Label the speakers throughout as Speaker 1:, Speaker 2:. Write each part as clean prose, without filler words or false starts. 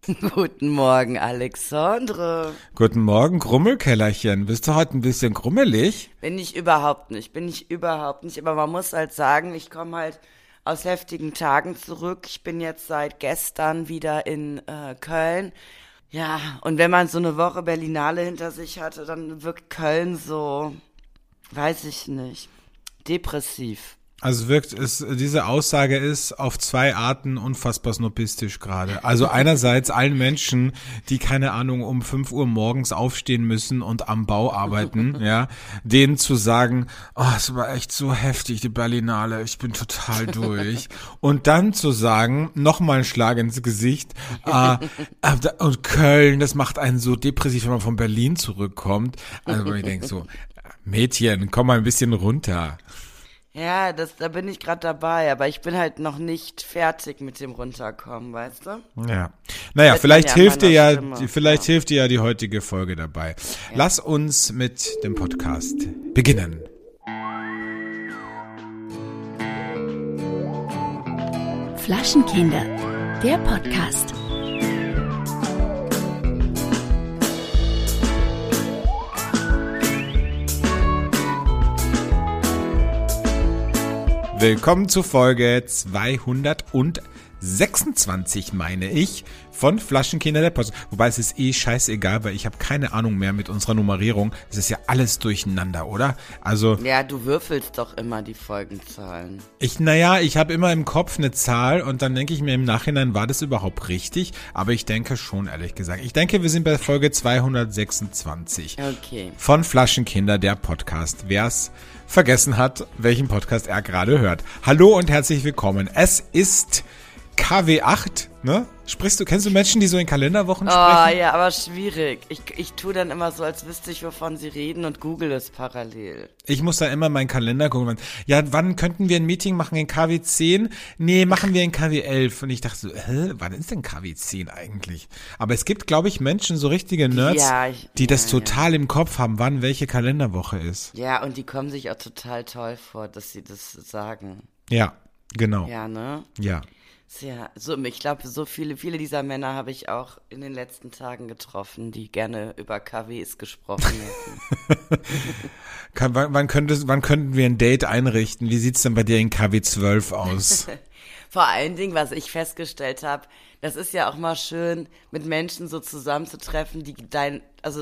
Speaker 1: Guten Morgen, Alexandre.
Speaker 2: Guten Morgen, Grummelkellerchen. Bist du heute ein bisschen grummelig?
Speaker 1: Bin ich überhaupt nicht. Aber man muss halt sagen, ich komme halt aus heftigen Tagen zurück. Ich bin jetzt seit gestern wieder in Köln. Ja, und wenn man so eine Woche Berlinale hinter sich hatte, dann wirkt Köln so, weiß ich nicht, depressiv.
Speaker 2: Also diese Aussage ist auf zwei Arten unfassbar snobistisch gerade. Also einerseits allen Menschen, die keine Ahnung um 5 Uhr morgens aufstehen müssen und am Bau arbeiten, ja, denen zu sagen, oh, es war echt so heftig, die Berlinale, ich bin total durch. Und dann zu sagen, nochmal ein Schlag ins Gesicht, und Köln, das macht einen so depressiv, wenn man von Berlin zurückkommt. Also ich denke so, Mädchen, komm mal ein bisschen runter.
Speaker 1: Ja, da bin ich gerade dabei, aber ich bin halt noch nicht fertig mit dem Runterkommen, weißt du?
Speaker 2: Ja. Naja,
Speaker 1: Hört man ja an meiner Stimme.
Speaker 2: hilft dir ja die heutige Folge dabei. Ja. Lass uns mit dem Podcast beginnen.
Speaker 3: Flaschenkinder, der Podcast.
Speaker 2: Willkommen zu Folge 226, meine ich, von Flaschenkinder der Post. Wobei es ist scheißegal, weil ich habe keine Ahnung mehr mit unserer Nummerierung. Es ist ja alles durcheinander, oder? Also
Speaker 1: ja, du würfelst doch immer die Folgenzahlen.
Speaker 2: Ich habe immer im Kopf eine Zahl und dann denke ich mir im Nachhinein, war das überhaupt richtig? Aber ich denke schon, ehrlich gesagt. Ich denke, wir sind bei Folge 226.
Speaker 1: Okay.
Speaker 2: Von Flaschenkinder, der Podcast. Wer's vergessen hat, welchen Podcast er gerade hört. Hallo und herzlich willkommen. Es ist KW8, ne? Kennst du Menschen, die so in Kalenderwochen sprechen?
Speaker 1: Ah, ja, aber schwierig. Ich tue dann immer so, als wüsste ich, wovon sie reden und google es parallel.
Speaker 2: Ich muss da immer meinen Kalender gucken. Ja, wann könnten wir ein Meeting machen? In KW10? Nee, machen wir in KW11. Und ich dachte so, wann ist denn KW10 eigentlich? Aber es gibt, glaube ich, Menschen, so richtige Nerds, die das total im Kopf haben, wann welche Kalenderwoche ist.
Speaker 1: Ja, und die kommen sich auch total toll vor, dass sie das sagen.
Speaker 2: Ja, genau.
Speaker 1: Ja, ne?
Speaker 2: Ja.
Speaker 1: Ja, so, ich glaube, so viele dieser Männer habe ich auch in den letzten Tagen getroffen, die gerne über KWs gesprochen hätten.
Speaker 2: Wann könnten wir ein Date einrichten? Wie sieht's denn bei dir in KW 12 aus?
Speaker 1: Vor allen Dingen, was ich festgestellt habe, das ist ja auch mal schön, mit Menschen so zusammenzutreffen, die dein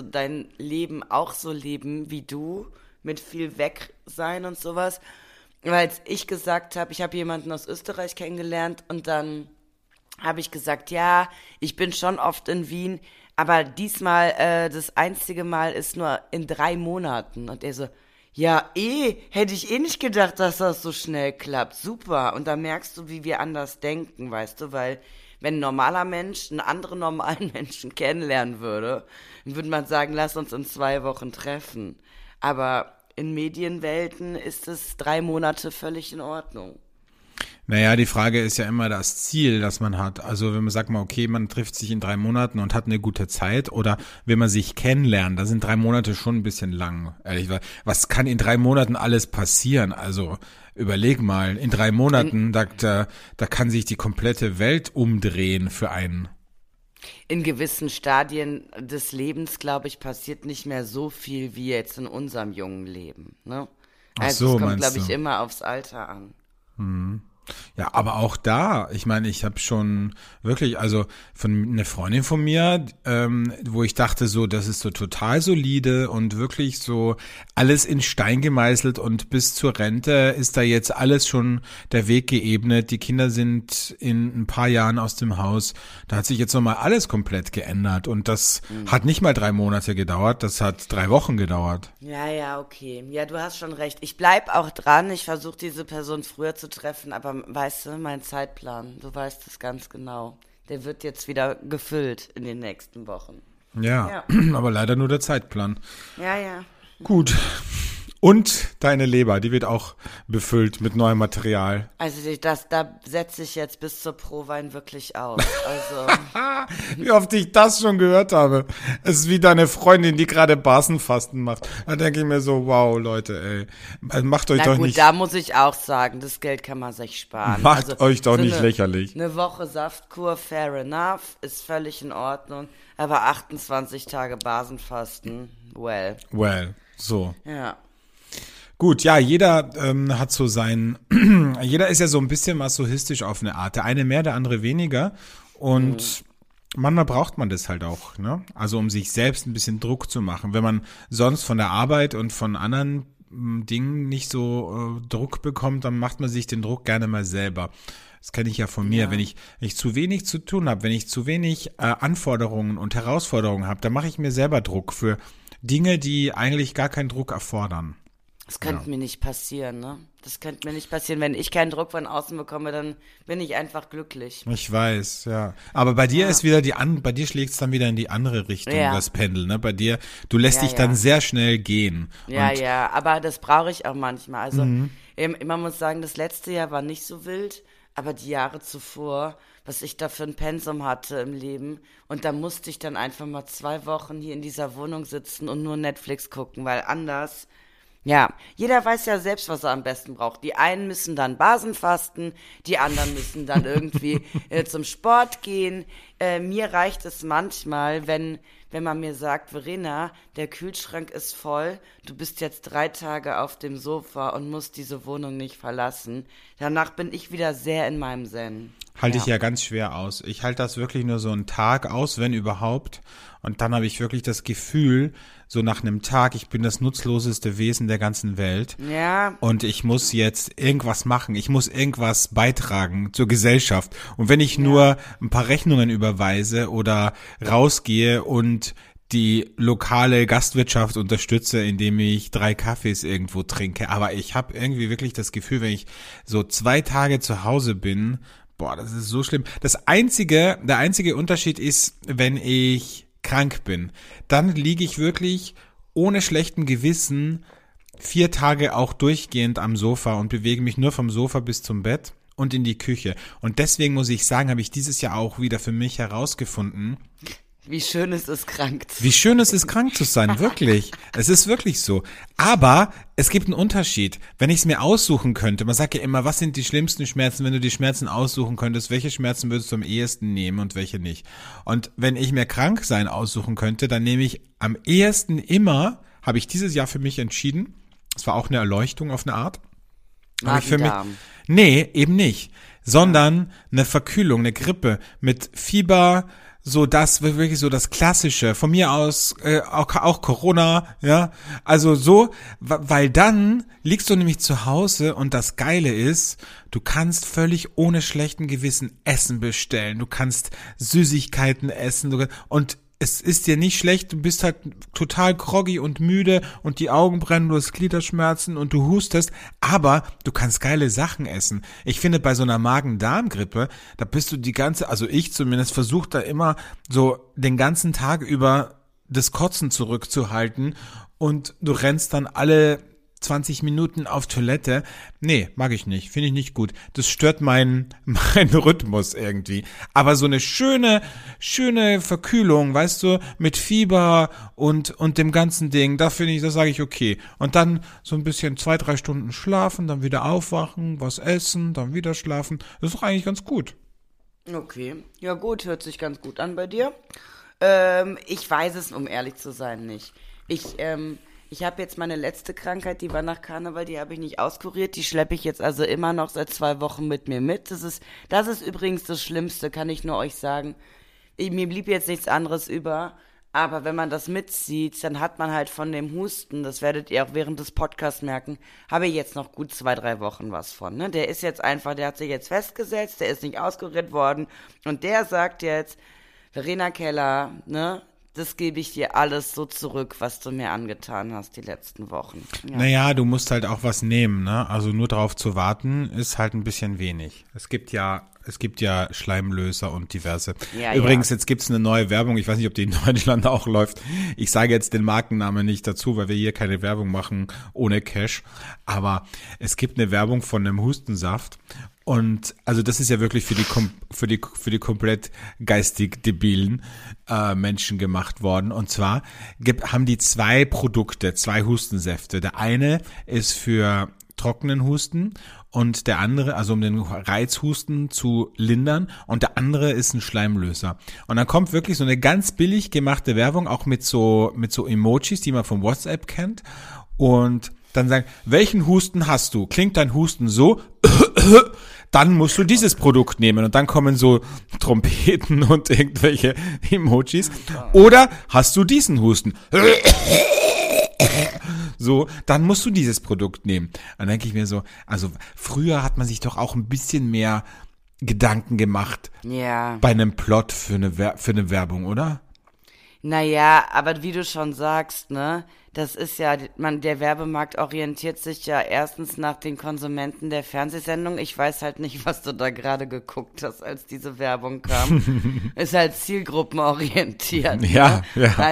Speaker 1: Leben auch so leben wie du, mit viel Wegsein und sowas. Weil ich gesagt habe, ich habe jemanden aus Österreich kennengelernt und dann habe ich gesagt, ja, ich bin schon oft in Wien, aber diesmal, das einzige Mal ist nur in 3 Monaten. Und er so, ja, hätte ich nicht gedacht, dass das so schnell klappt. Super. Und da merkst du, wie wir anders denken, weißt du, weil wenn ein normaler Mensch einen anderen normalen Menschen kennenlernen würde, dann würde man sagen, lass uns in 2 Wochen treffen. Aber in Medienwelten ist es 3 Monate völlig in Ordnung.
Speaker 2: Naja, die Frage ist ja immer das Ziel, das man hat. Also wenn man sagt mal, okay, man trifft sich in 3 Monaten und hat eine gute Zeit oder wenn man sich kennenlernt, da sind 3 Monate schon ein bisschen lang. Ehrlich, was kann in 3 Monaten alles passieren? Also überleg mal, in 3 Monaten, da kann sich die komplette Welt umdrehen für einen.
Speaker 1: In gewissen Stadien des Lebens, glaube ich, passiert nicht mehr so viel wie jetzt in unserem jungen Leben. Ne? Also es kommt, glaube ich, immer aufs Alter an.
Speaker 2: Mhm. Ja, aber auch da, ich meine, ich habe schon wirklich, also von einer Freundin von mir, wo ich dachte so, das ist so total solide und wirklich so alles in Stein gemeißelt und bis zur Rente ist da jetzt alles schon der Weg geebnet. Die Kinder sind in ein paar Jahren aus dem Haus. Da hat sich jetzt nochmal alles komplett geändert und das hat nicht mal 3 Monate gedauert, das hat 3 Wochen gedauert.
Speaker 1: Ja, okay. Ja, du hast schon recht. Ich bleib auch dran. Ich versuche diese Person früher zu treffen, aber weißt du, mein Zeitplan, du weißt es ganz genau, der wird jetzt wieder gefüllt in den nächsten Wochen.
Speaker 2: Ja, aber leider nur der Zeitplan.
Speaker 1: Ja.
Speaker 2: Gut. Und deine Leber, die wird auch befüllt mit neuem Material.
Speaker 1: Also da setze ich jetzt bis zur Prowein wirklich aus. Also
Speaker 2: Wie oft ich das schon gehört habe. Es ist wie deine Freundin, die gerade Basenfasten macht. Da denke ich mir so, wow, Leute, ey. Macht euch
Speaker 1: na
Speaker 2: doch
Speaker 1: gut,
Speaker 2: nicht,
Speaker 1: da muss ich auch sagen, das Geld kann man sich sparen.
Speaker 2: macht euch doch
Speaker 1: so
Speaker 2: nicht lächerlich.
Speaker 1: Eine Woche Saftkur, fair enough, ist völlig in Ordnung. Aber 28 Tage Basenfasten, well.
Speaker 2: Well, so.
Speaker 1: Ja.
Speaker 2: Gut, ja, jeder hat so jeder ist ja so ein bisschen masochistisch auf eine Art. Der eine mehr, der andere weniger. Und manchmal braucht man das halt auch, ne? Also um sich selbst ein bisschen Druck zu machen. Wenn man sonst von der Arbeit und von anderen Dingen nicht so Druck bekommt, dann macht man sich den Druck gerne mal selber. Das kenne ich ja von mir.
Speaker 1: Ja.
Speaker 2: Wenn ich zu wenig zu tun habe, wenn ich zu wenig Anforderungen und Herausforderungen habe, dann mache ich mir selber Druck für Dinge, die eigentlich gar keinen Druck erfordern.
Speaker 1: Das könnte mir nicht passieren, ne? Das könnte mir nicht passieren. Wenn ich keinen Druck von außen bekomme, dann bin ich einfach glücklich.
Speaker 2: Ich weiß, ja. Aber bei dir ist wieder bei dir schlägt es dann wieder in die andere Richtung,
Speaker 1: Ja.
Speaker 2: das Pendel, ne? Bei dir, du lässt
Speaker 1: Ja,
Speaker 2: dich dann
Speaker 1: ja.
Speaker 2: sehr schnell gehen.
Speaker 1: Ja,
Speaker 2: Und
Speaker 1: ja, aber das brauche ich auch manchmal. Also man muss sagen, das letzte Jahr war nicht so wild, aber die Jahre zuvor, was ich da für ein Pensum hatte im Leben, und da musste ich dann einfach mal 2 Wochen hier in dieser Wohnung sitzen und nur Netflix gucken, weil anders, ja, jeder weiß ja selbst, was er am besten braucht. Die einen müssen dann Basenfasten, die anderen müssen dann irgendwie zum Sport gehen. Mir reicht es manchmal, wenn man mir sagt, Verena, der Kühlschrank ist voll, du bist jetzt 3 Tage auf dem Sofa und musst diese Wohnung nicht verlassen. Danach bin ich wieder sehr in meinem Zen.
Speaker 2: halte ich ja ganz schwer aus. Ich halte das wirklich nur so einen Tag aus, wenn überhaupt. Und dann habe ich wirklich das Gefühl, so nach einem Tag, ich bin das nutzloseste Wesen der ganzen Welt.
Speaker 1: Ja.
Speaker 2: Und ich muss jetzt irgendwas machen. Ich muss irgendwas beitragen zur Gesellschaft. Und wenn ich nur ein paar Rechnungen überweise oder rausgehe und die lokale Gastwirtschaft unterstütze, indem ich 3 Kaffees irgendwo trinke. Aber ich habe irgendwie wirklich das Gefühl, wenn ich so 2 Tage zu Hause bin, boah, das ist so schlimm. Der einzige Unterschied ist, wenn ich krank bin. Dann liege ich wirklich ohne schlechten Gewissen 4 Tage auch durchgehend am Sofa und bewege mich nur vom Sofa bis zum Bett und in die Küche. Und deswegen muss ich sagen, habe ich dieses Jahr auch wieder für mich herausgefunden,
Speaker 1: Wie schön es ist, krank zu sein.
Speaker 2: wie schön es ist, krank zu sein, wirklich. Es ist wirklich so. Aber es gibt einen Unterschied. Wenn ich es mir aussuchen könnte, man sagt ja immer, was sind die schlimmsten Schmerzen, wenn du die Schmerzen aussuchen könntest, welche Schmerzen würdest du am ehesten nehmen und welche nicht? Und wenn ich mir krank sein aussuchen könnte, dann nehme ich am ehesten immer, habe ich dieses Jahr für mich entschieden, es war auch eine Erleuchtung auf eine Art, habe ich für mich,
Speaker 1: Magen-Darm.
Speaker 2: nee, eben nicht, sondern eine Verkühlung, eine Grippe mit Fieber, so das wirklich so das Klassische. Von mir aus auch Corona, ja. Also so, weil dann liegst du nämlich zu Hause und das Geile ist, du kannst völlig ohne schlechten Gewissen Essen bestellen. Du kannst Süßigkeiten essen und es ist dir nicht schlecht, du bist halt total groggy und müde und die Augen brennen, du hast Gliederschmerzen und du hustest, aber du kannst geile Sachen essen. Ich finde, bei so einer Magen-Darm-Grippe, da bist du also ich zumindest, versuche da immer so den ganzen Tag über das Kotzen zurückzuhalten und du rennst dann alle 20 Minuten auf Toilette. Nee, mag ich nicht. Finde ich nicht gut. Das stört meinen Rhythmus irgendwie. Aber so eine schöne Verkühlung, weißt du, mit Fieber und dem ganzen Ding, da sage ich okay. Und dann so ein bisschen 2-3 Stunden schlafen, dann wieder aufwachen, was essen, dann wieder schlafen. Das ist doch eigentlich ganz gut.
Speaker 1: Okay, ja gut, hört sich ganz gut an bei dir. Ich weiß es, um ehrlich zu sein, nicht. Ich habe jetzt meine letzte Krankheit, die war nach Karneval, die habe ich nicht auskuriert, die schleppe ich jetzt also immer noch seit 2 Wochen mit mir mit. Das ist übrigens das Schlimmste, kann ich nur euch sagen. Mir blieb jetzt nichts anderes über, aber wenn man das mitzieht, dann hat man halt von dem Husten, das werdet ihr auch während des Podcasts merken, habe ich jetzt noch gut 2-3 Wochen was von. Ne? Der ist jetzt einfach, der hat sich jetzt festgesetzt, der ist nicht auskuriert worden und der sagt jetzt, Verena Keller, ne? Das gebe ich dir alles so zurück, was du mir angetan hast die letzten Wochen. Ja.
Speaker 2: Naja, du musst halt auch was nehmen, ne? Also nur drauf zu warten, ist halt ein bisschen wenig. Es gibt ja Es gibt ja Schleimlöser und diverse.
Speaker 1: Ja,
Speaker 2: Übrigens, jetzt gibt's eine neue Werbung. Ich weiß nicht, ob die in Deutschland auch läuft. Ich sage jetzt den Markennamen nicht dazu, weil wir hier keine Werbung machen ohne Cash. Aber es gibt eine Werbung von einem Hustensaft. Und also das ist ja wirklich für die komplett geistig debilen Menschen gemacht worden. Und zwar haben die zwei Produkte, zwei Hustensäfte. Der eine ist für trockenen Husten und der andere, also um den Reizhusten zu lindern, und der andere ist ein Schleimlöser. Und dann kommt wirklich so eine ganz billig gemachte Werbung, auch mit so Emojis, die man von WhatsApp kennt, und dann sagen, welchen Husten hast du? Klingt dein Husten so? Dann musst du dieses Produkt nehmen, und dann kommen so Trompeten und irgendwelche Emojis. Oder hast du diesen Husten? So, dann musst du dieses Produkt nehmen. Dann denke ich mir so, also früher hat man sich doch auch ein bisschen mehr Gedanken gemacht bei einem Plot für eine Werbung, oder?
Speaker 1: Naja, aber wie du schon sagst, ne, das ist ja, der Werbemarkt orientiert sich ja erstens nach den Konsumenten der Fernsehsendung. Ich weiß halt nicht, was du da gerade geguckt hast, als diese Werbung kam. Ist halt zielgruppenorientiert.
Speaker 2: Ja,
Speaker 1: ne?
Speaker 2: ja.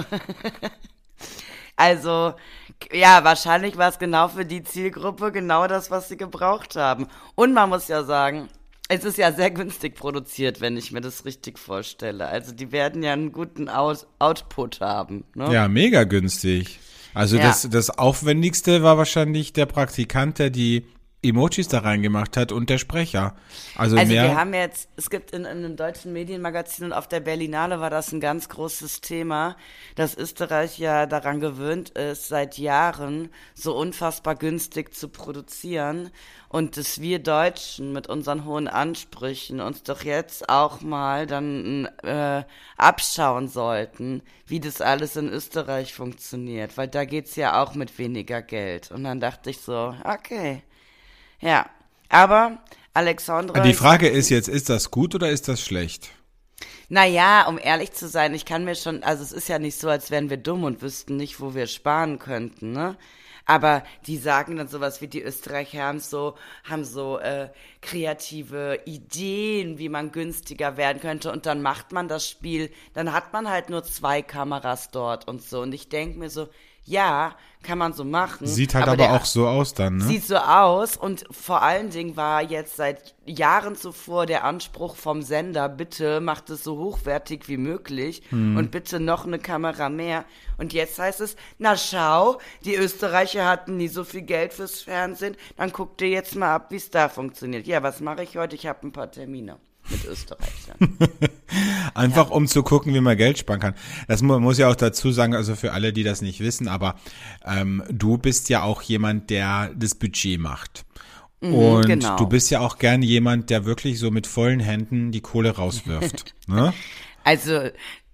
Speaker 1: Also, ja, wahrscheinlich war es genau für die Zielgruppe genau das, was sie gebraucht haben. Und man muss ja sagen, es ist ja sehr günstig produziert, wenn ich mir das richtig vorstelle. Also die werden ja einen guten Output haben. Ne?
Speaker 2: Ja, mega günstig. Also
Speaker 1: Ja.
Speaker 2: das Aufwendigste war wahrscheinlich der Praktikant, der die Emojis da reingemacht hat, und der Sprecher. Also mehr.
Speaker 1: Wir haben jetzt, es gibt in einem deutschen Medienmagazin und auf der Berlinale war das ein ganz großes Thema, dass Österreich ja daran gewöhnt ist, seit Jahren so unfassbar günstig zu produzieren, und dass wir Deutschen mit unseren hohen Ansprüchen uns doch jetzt auch mal dann abschauen sollten, wie das alles in Österreich funktioniert, weil da geht's ja auch mit weniger Geld. Und dann dachte ich so, okay. Ja, aber Alexandra...
Speaker 2: Die Frage ist jetzt, ist das gut oder ist das schlecht?
Speaker 1: Naja, um ehrlich zu sein, ich kann mir schon, also es ist ja nicht so, als wären wir dumm und wüssten nicht, wo wir sparen könnten, ne? Aber die sagen dann sowas wie, die Österreicher haben so kreative Ideen, wie man günstiger werden könnte, und dann macht man das Spiel, dann hat man halt nur 2 Kameras dort und so, und ich denke mir so, ja, kann man so machen.
Speaker 2: Sieht halt aber auch so aus dann, ne?
Speaker 1: Sieht so aus, und vor allen Dingen war jetzt seit Jahren zuvor der Anspruch vom Sender, bitte macht es so hochwertig wie möglich und bitte noch eine Kamera mehr. Und jetzt heißt es, na schau, die Österreicher hatten nie so viel Geld fürs Fernsehen, dann guck dir jetzt mal ab, wie es da funktioniert. Ja, was mache ich heute? Ich habe ein paar Termine mit Österreichern.
Speaker 2: Einfach um zu gucken, wie man Geld sparen kann. Das muss ja auch dazu sagen, also für alle, die das nicht wissen, aber du bist ja auch jemand, der das Budget macht. Und
Speaker 1: genau.
Speaker 2: Du bist ja auch gern jemand, der wirklich so mit vollen Händen die Kohle rauswirft. Ne?
Speaker 1: Also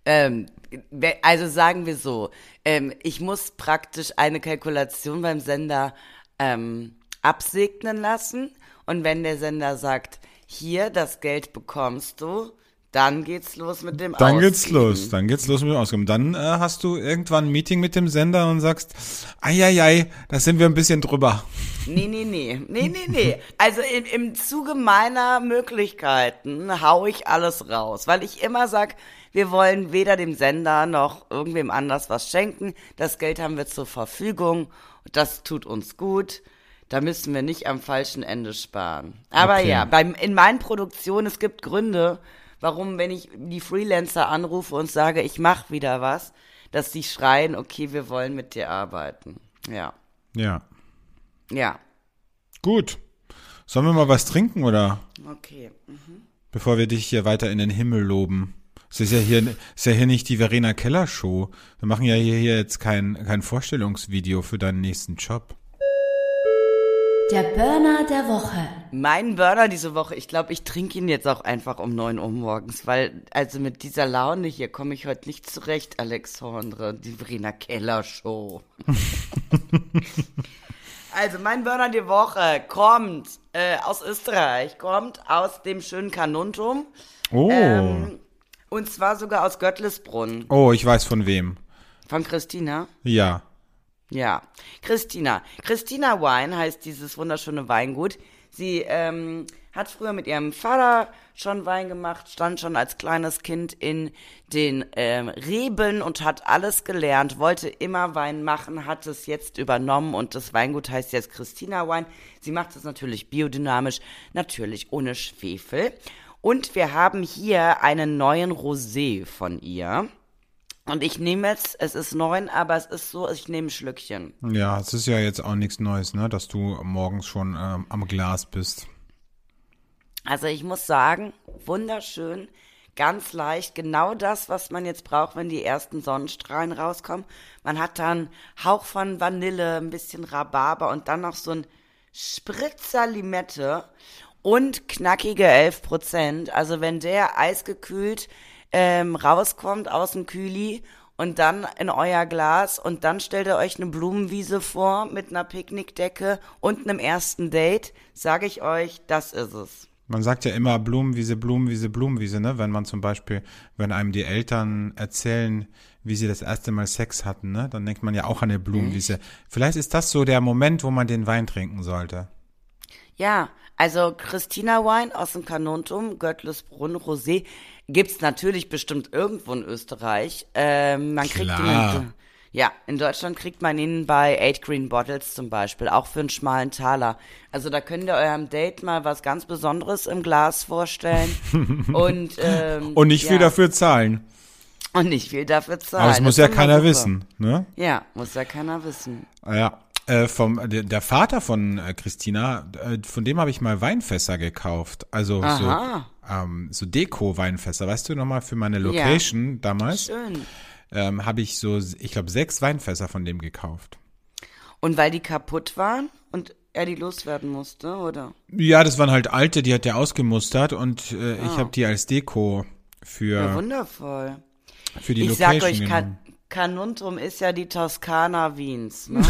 Speaker 1: sagen wir so, ich muss praktisch eine Kalkulation beim Sender absegnen lassen, und wenn der Sender sagt, hier, das Geld bekommst du, dann geht's los mit dem Ausgeben.
Speaker 2: Dann geht's los mit dem Ausgeben. Dann hast du irgendwann ein Meeting mit dem Sender und sagst, da sind wir ein bisschen drüber.
Speaker 1: Nee. Also im Zuge meiner Möglichkeiten hau ich alles raus, weil ich immer sag, wir wollen weder dem Sender noch irgendwem anders was schenken. Das Geld haben wir zur Verfügung, das tut uns gut. Da müssen wir nicht am falschen Ende sparen. Aber
Speaker 2: Okay.
Speaker 1: ja, in meinen Produktionen, es gibt Gründe, warum, wenn ich die Freelancer anrufe und sage, ich mache wieder was, dass die schreien, okay, wir wollen mit dir arbeiten. Ja.
Speaker 2: Ja. Gut. Sollen wir mal was trinken, oder?
Speaker 1: Okay.
Speaker 2: Bevor wir dich hier weiter in den Himmel loben. Es ist ja hier nicht die Verena Keller Show. Wir machen ja hier jetzt kein Vorstellungsvideo für deinen nächsten Job.
Speaker 3: Der Burner der Woche.
Speaker 1: Mein Burner diese Woche, ich glaube, ich trinke ihn jetzt auch einfach um 9 Uhr morgens, weil, also mit dieser Laune hier komme ich heute nicht zurecht, Alexandre, die Verena Keller Show. Also mein Burner die Woche kommt aus Österreich, kommt aus dem schönen Carnuntum.
Speaker 2: Oh.
Speaker 1: Und zwar sogar aus Göttlisbrunn.
Speaker 2: Oh, ich weiß von wem.
Speaker 1: Von Christina.
Speaker 2: Ja.
Speaker 1: Ja, Christina. Christina Wine heißt dieses wunderschöne Weingut. Sie hat hat früher mit ihrem Vater schon Wein gemacht, stand schon als kleines Kind in den Reben und hat alles gelernt, wollte immer Wein machen, hat es jetzt übernommen und das Weingut heißt jetzt Christina Wine. Sie macht es natürlich biodynamisch, natürlich ohne Schwefel. Und wir haben hier einen neuen Rosé von ihr. Und ich nehme jetzt, es ist 9, aber es ist so, ich nehme ein Schlückchen.
Speaker 2: Ja, es ist ja jetzt auch nichts Neues, ne, dass du morgens schon am Glas bist.
Speaker 1: Also ich muss sagen, wunderschön, ganz leicht, genau das, was man jetzt braucht, wenn die ersten Sonnenstrahlen rauskommen. Man hat dann Hauch von Vanille, ein bisschen Rhabarber und dann noch so ein Spritzer Limette und knackige 11%. Also wenn der eisgekühlt rauskommt aus dem Kühli und dann in euer Glas und dann stellt ihr euch eine Blumenwiese vor mit einer Picknickdecke und einem ersten Date, sage ich euch, das ist es.
Speaker 2: Man sagt ja immer Blumenwiese, Blumenwiese, Blumenwiese, ne? Wenn man zum Beispiel, wenn einem die Eltern erzählen, wie sie das erste Mal Sex hatten, ne? Dann denkt man ja auch an eine Blumenwiese. Vielleicht ist das so der Moment, wo man den Wein trinken sollte.
Speaker 1: Ja, also Christina Wine aus dem Kanonturm, Göttlesbrunn, Rosé, gibt's natürlich bestimmt irgendwo in Österreich. Kriegt ihn, ja, in Deutschland kriegt man ihn bei 8 Green Bottles zum Beispiel, auch für einen schmalen Taler. Also da könnt ihr eurem Date mal was ganz Besonderes im Glas vorstellen. Und
Speaker 2: nicht viel dafür zahlen.
Speaker 1: Und nicht viel dafür zahlen.
Speaker 2: Aber das muss ja keiner wissen, ne?
Speaker 1: Ja, muss ja keiner wissen.
Speaker 2: Ja. Der Vater von Christina, von dem habe ich mal Weinfässer gekauft. Also so Deko-Weinfässer, weißt du, nochmal für meine Location damals.
Speaker 1: Schön.
Speaker 2: Habe ich so, ich glaube, 6 Weinfässer von dem gekauft.
Speaker 1: Und weil die kaputt waren und er die loswerden musste, oder?
Speaker 2: Ja, das waren halt alte, die hat er ausgemustert und ich habe die als Deko für
Speaker 1: wundervoll.
Speaker 2: Für die
Speaker 1: ich
Speaker 2: Location
Speaker 1: sag euch,
Speaker 2: genommen.
Speaker 1: Kanuntum ist ja die Toskana Wiens, ne?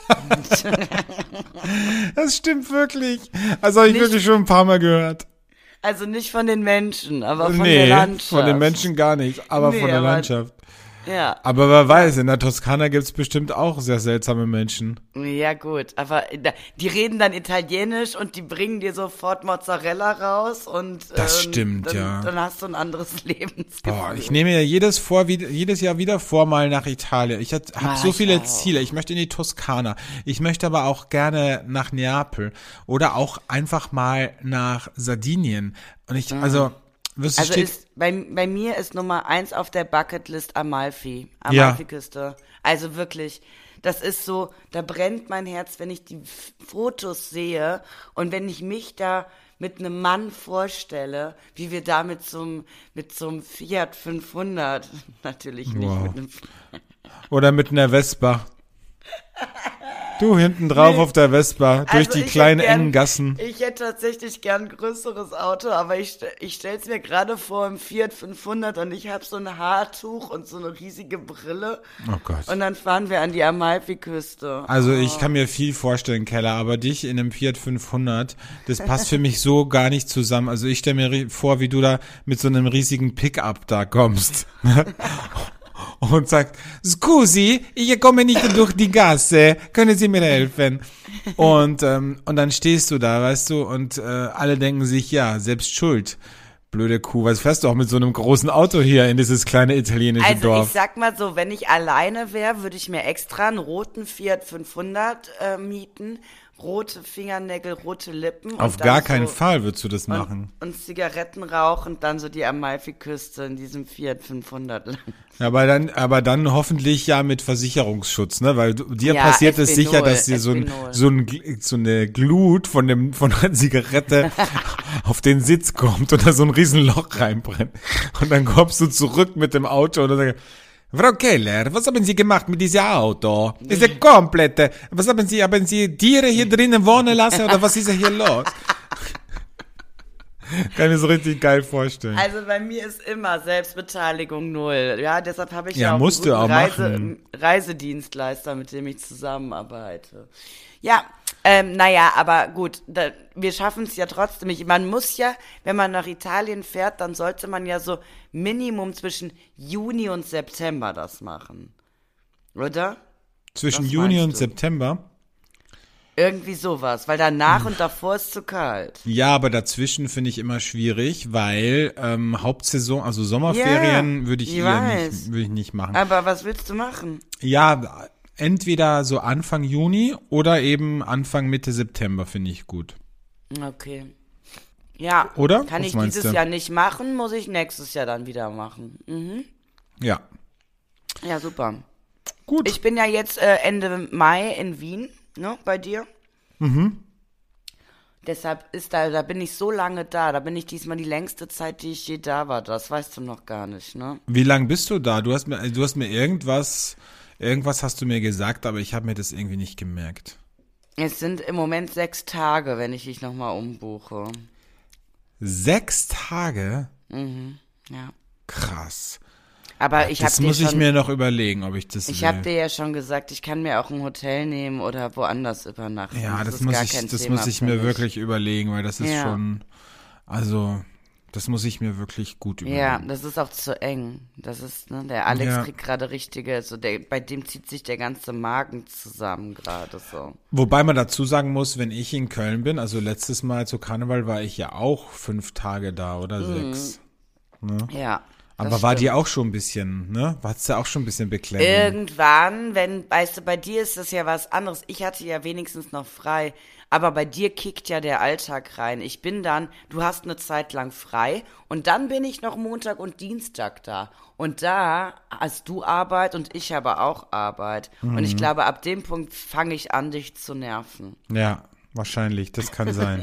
Speaker 2: Das stimmt wirklich. Also habe ich wirklich schon ein paar Mal gehört.
Speaker 1: Also nicht von den Menschen, aber von der Landschaft.
Speaker 2: Von den Menschen gar nicht, aber von der Landschaft.
Speaker 1: Ja.
Speaker 2: Aber wer weiß, in der Toskana gibt's bestimmt auch sehr seltsame Menschen.
Speaker 1: Ja gut, aber die reden dann Italienisch und die bringen dir sofort Mozzarella raus und
Speaker 2: das stimmt,
Speaker 1: dann hast du ein anderes Lebensgefühl.
Speaker 2: Boah, ich nehme mir jedes Jahr wieder vor, mal nach Italien. Ich habe so viele Ziele. Ich möchte in die Toskana. Ich möchte aber auch gerne nach Neapel oder auch einfach mal nach Sardinien. Und
Speaker 1: bei mir ist Nummer 1 auf der Bucketlist Amalfi-Küste. Also wirklich, das ist so, da brennt mein Herz, wenn ich die Fotos sehe und wenn ich mich da mit einem Mann vorstelle, wie wir da mit so einem Fiat 500, natürlich nicht mit einem
Speaker 2: oder mit einer Vespa. Du hinten drauf auf der Vespa, durch die kleinen engen Gassen.
Speaker 1: Ich hätte tatsächlich gern ein größeres Auto, aber ich stell's mir gerade vor im Fiat 500 und ich habe so ein Haartuch und so eine riesige Brille.
Speaker 2: Oh Gott.
Speaker 1: Und dann fahren wir an die Amalfiküste.
Speaker 2: Also ich kann mir viel vorstellen, Keller, aber dich in einem Fiat 500, das passt für mich so gar nicht zusammen. Also ich stelle mir vor, wie du da mit so einem riesigen Pickup da kommst. Und sagt, Scusi, ich komme nicht durch die Gasse, können Sie mir helfen? Und dann stehst du da, weißt du, und alle denken sich, ja, selbst schuld. Blöde Kuh, was fährst du auch mit so einem großen Auto hier in dieses kleine italienische Dorf?
Speaker 1: Also ich sag mal so, wenn ich alleine wäre, würde ich mir extra einen roten Fiat 500 mieten, rote Fingernägel, rote Lippen.
Speaker 2: Auf gar keinen Fall würdest du das machen.
Speaker 1: Und Zigaretten rauchen und dann so die Amalfiküste in diesem Fiat 500 lang.
Speaker 2: Ja, aber dann hoffentlich ja mit Versicherungsschutz, ne? Weil dir passiert es sicher, dass dir so eine Glut von einer Zigarette auf den Sitz kommt und da so ein Riesenloch reinbrennt. Und dann kommst du zurück mit dem Auto und dann sagst, Frau Keller, was haben Sie gemacht mit diesem Auto? Ist ja komplett. Haben Sie Tiere hier drinnen wohnen lassen oder was ist hier los? Kann ich mir so richtig geil vorstellen.
Speaker 1: Also bei mir ist immer Selbstbeteiligung 0. Ja, deshalb habe ich auch
Speaker 2: musst
Speaker 1: einen Reisedienstleister, mit dem ich zusammenarbeite. Ja, aber gut, wir schaffen es ja trotzdem nicht. Man muss ja, wenn man nach Italien fährt, dann sollte man ja so Minimum zwischen Juni und September das machen. Oder?
Speaker 2: Zwischen Juni und September?
Speaker 1: Irgendwie sowas, weil danach und davor ist zu kalt.
Speaker 2: Ja, aber dazwischen finde ich immer schwierig, weil Hauptsaison, also Sommerferien würde ich nicht machen.
Speaker 1: Aber was willst du machen?
Speaker 2: Ja, entweder so Anfang Juni oder eben Anfang Mitte September finde ich gut.
Speaker 1: Okay. Ja,
Speaker 2: oder?
Speaker 1: Kann
Speaker 2: Was
Speaker 1: ich
Speaker 2: meinst
Speaker 1: dieses
Speaker 2: du?
Speaker 1: Jahr nicht machen, muss ich nächstes Jahr dann wieder machen. Mhm.
Speaker 2: Ja.
Speaker 1: Ja, super.
Speaker 2: Gut.
Speaker 1: Ich bin ja jetzt Ende Mai in Wien, ne, bei dir. Deshalb da bin ich so lange da. Da bin ich diesmal die längste Zeit, die ich je da war. Das weißt du noch gar nicht, ne?
Speaker 2: Wie lang bist du da? Du hast mir irgendwas hast du mir gesagt, aber ich habe mir das irgendwie nicht gemerkt.
Speaker 1: Es sind im Moment 6 Tage, wenn ich dich nochmal umbuche.
Speaker 2: 6 Tage?
Speaker 1: Ja.
Speaker 2: Krass.
Speaker 1: Aber ich habe
Speaker 2: Das muss ich mir noch überlegen, ob ich das will.
Speaker 1: Ich habe dir ja schon gesagt, ich kann mir auch ein Hotel nehmen oder woanders übernachten.
Speaker 2: Ja, das
Speaker 1: ist
Speaker 2: muss
Speaker 1: gar
Speaker 2: ich,
Speaker 1: kein
Speaker 2: das
Speaker 1: Thema
Speaker 2: muss ich
Speaker 1: für
Speaker 2: mir
Speaker 1: mich.
Speaker 2: wirklich überlegen, weil das ist
Speaker 1: Ja.
Speaker 2: schon, also, das muss ich mir wirklich gut überlegen.
Speaker 1: Ja, das ist auch zu eng. Das ist, ne, der Alex
Speaker 2: Ja.
Speaker 1: kriegt gerade richtige, bei dem zieht sich der ganze Magen zusammen gerade so.
Speaker 2: Wobei man dazu sagen muss, wenn ich in Köln bin, also letztes Mal zu Karneval war ich ja auch 5 Tage da oder 6. Ne?
Speaker 1: Ja.
Speaker 2: Aber
Speaker 1: das
Speaker 2: war
Speaker 1: stimmt.
Speaker 2: dir auch schon ein bisschen, ne? Warst du auch schon ein bisschen beklemmend?
Speaker 1: Irgendwann, weißt du, bei dir ist das ja was anderes. Ich hatte ja wenigstens noch frei. Aber bei dir kickt ja der Alltag rein. Du hast eine Zeit lang frei und dann bin ich noch Montag und Dienstag da. Und da hast du Arbeit und ich habe auch Arbeit. Und ich glaube, ab dem Punkt fange ich an, dich zu nerven.
Speaker 2: Ja, wahrscheinlich, das kann sein.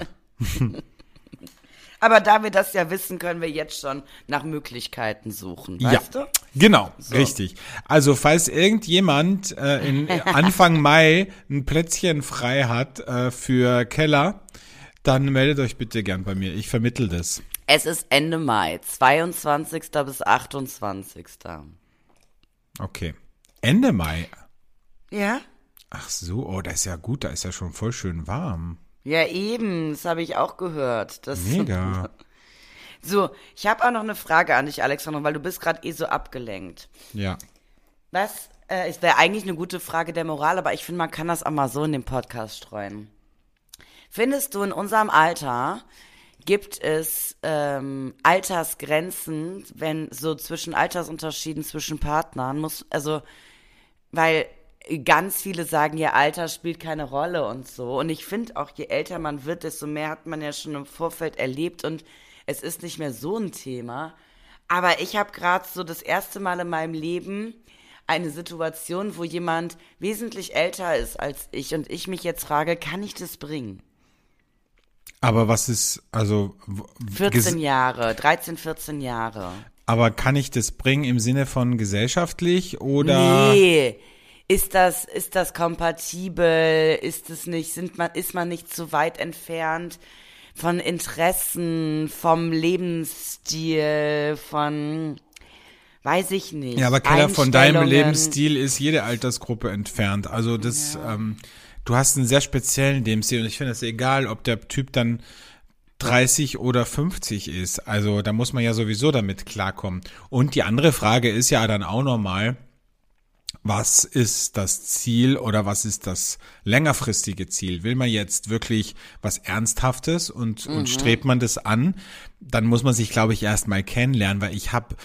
Speaker 1: Aber da wir das ja wissen, können wir jetzt schon nach Möglichkeiten suchen, weißt du?
Speaker 2: Genau, richtig. Also falls irgendjemand in Anfang Mai ein Plätzchen frei hat für Keller, dann meldet euch bitte gern bei mir. Ich vermittel das.
Speaker 1: Es ist Ende Mai, 22. bis 28.
Speaker 2: Okay. Ende Mai.
Speaker 1: Ja?
Speaker 2: Ach so, oh, das ist ja gut, da ist ja schon voll schön warm.
Speaker 1: Ja, eben, das habe ich auch gehört.
Speaker 2: Mega.
Speaker 1: So, ich habe auch noch eine Frage an dich, Alexander, weil du bist gerade so abgelenkt.
Speaker 2: Ja.
Speaker 1: Es wäre eigentlich eine gute Frage der Moral, aber ich finde, man kann das auch mal so in den Podcast streuen. Findest du, in unserem Alter gibt es Altersgrenzen, wenn so zwischen Altersunterschieden zwischen Partnern weil ganz viele sagen, ja, Alter spielt keine Rolle und so. Und ich finde auch, je älter man wird, desto mehr hat man ja schon im Vorfeld erlebt und es ist nicht mehr so ein Thema. Aber ich habe gerade so das erste Mal in meinem Leben eine Situation, wo jemand wesentlich älter ist als ich und ich mich jetzt frage, kann ich das bringen?
Speaker 2: Aber was ist, also
Speaker 1: 14 Jahre, 13, 14 Jahre.
Speaker 2: aber kann ich das bringen im Sinne von gesellschaftlich oder?
Speaker 1: Nee. Ist das kompatibel? Ist man nicht zu weit entfernt von Interessen, vom Lebensstil, weiß ich nicht.
Speaker 2: Ja, aber Keller, von deinem
Speaker 1: Einstellungen?
Speaker 2: Lebensstil ist jede Altersgruppe entfernt. Also du hast einen sehr speziellen Lebensstil und ich finde es egal, ob der Typ dann 30 oder 50 ist. Also da muss man ja sowieso damit klarkommen. Und die andere Frage ist ja dann auch nochmal, was ist das Ziel oder was ist das längerfristige Ziel? Will man jetzt wirklich was Ernsthaftes und strebt man das an? Dann muss man sich, glaube ich, erst mal kennenlernen, weil ich habe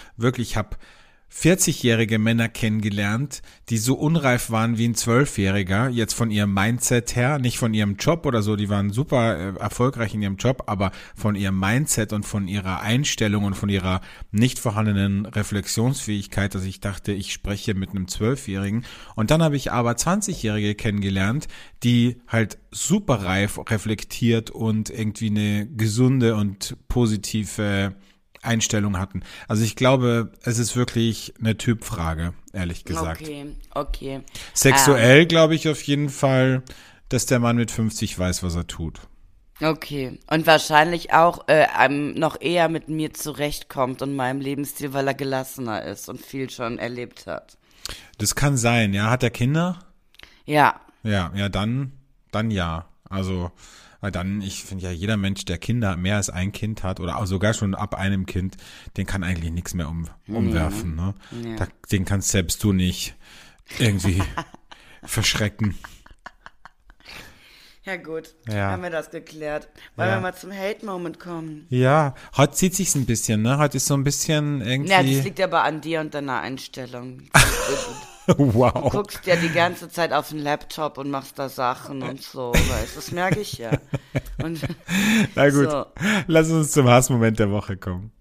Speaker 2: 40-jährige Männer kennengelernt, die so unreif waren wie ein 12-Jähriger, jetzt von ihrem Mindset her, nicht von ihrem Job oder so, die waren super erfolgreich in ihrem Job, aber von ihrem Mindset und von ihrer Einstellung und von ihrer nicht vorhandenen Reflexionsfähigkeit, dass ich dachte, ich spreche mit einem 12-Jährigen. Und dann habe ich aber 20-Jährige kennengelernt, die halt super reif, reflektiert und irgendwie eine gesunde und positive Einstellung hatten. Also ich glaube, es ist wirklich eine Typfrage, ehrlich gesagt.
Speaker 1: Okay.
Speaker 2: Sexuell glaube ich auf jeden Fall, dass der Mann mit 50 weiß, was er tut.
Speaker 1: Okay. Und wahrscheinlich auch noch eher mit mir zurechtkommt und meinem Lebensstil, weil er gelassener ist und viel schon erlebt hat.
Speaker 2: Das kann sein, ja. Hat er Kinder?
Speaker 1: Ja.
Speaker 2: Ja, dann ja. Also, weil dann, ich finde ja, jeder Mensch, der Kinder, mehr als ein Kind hat oder auch sogar schon ab einem Kind, den kann eigentlich nichts mehr umwerfen. Ne?
Speaker 1: Ja.
Speaker 2: Den kannst selbst du nicht irgendwie verschrecken.
Speaker 1: Ja gut,
Speaker 2: Ja.
Speaker 1: haben wir das geklärt. Wollen
Speaker 2: Ja.
Speaker 1: wir mal zum Hate-Moment kommen?
Speaker 2: Ja, heute zieht sich's ein bisschen, ne? Heute ist so ein bisschen irgendwie.
Speaker 1: Ja, das liegt aber an dir und deiner Einstellung. Du
Speaker 2: Wow.
Speaker 1: guckst ja die ganze Zeit auf den Laptop und machst da Sachen und so, weißt, das merke ich ja. Und
Speaker 2: Na gut,
Speaker 1: so.
Speaker 2: lass uns zum Hassmoment der Woche kommen.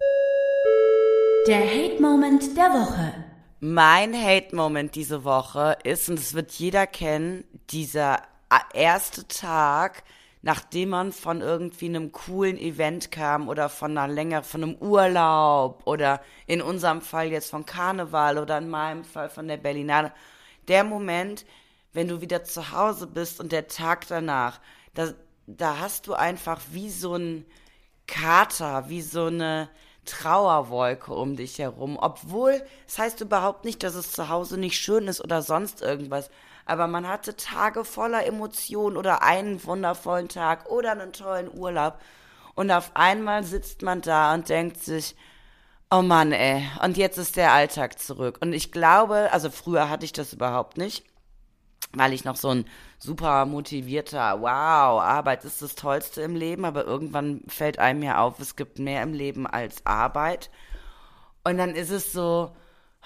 Speaker 3: Der Hate-Moment der Woche.
Speaker 1: Mein Hate-Moment diese Woche ist, und das wird jeder kennen, dieser erste Tag, nachdem man von irgendwie einem coolen Event kam oder von einem Urlaub oder in unserem Fall jetzt von Karneval oder in meinem Fall von der Berlinale. Der Moment, wenn du wieder zu Hause bist und der Tag danach, da hast du einfach wie so ein Kater, wie so eine Trauerwolke um dich herum, obwohl es heißt überhaupt nicht, dass es zu Hause nicht schön ist oder sonst irgendwas, aber man hatte Tage voller Emotionen oder einen wundervollen Tag oder einen tollen Urlaub und auf einmal sitzt man da und denkt sich, oh Mann, ey, und jetzt ist der Alltag zurück. Und ich glaube, also früher hatte ich das überhaupt nicht, weil ich noch so ein super motivierter, wow, Arbeit ist das Tollste im Leben, aber irgendwann fällt einem ja auf, es gibt mehr im Leben als Arbeit. Und dann ist es so,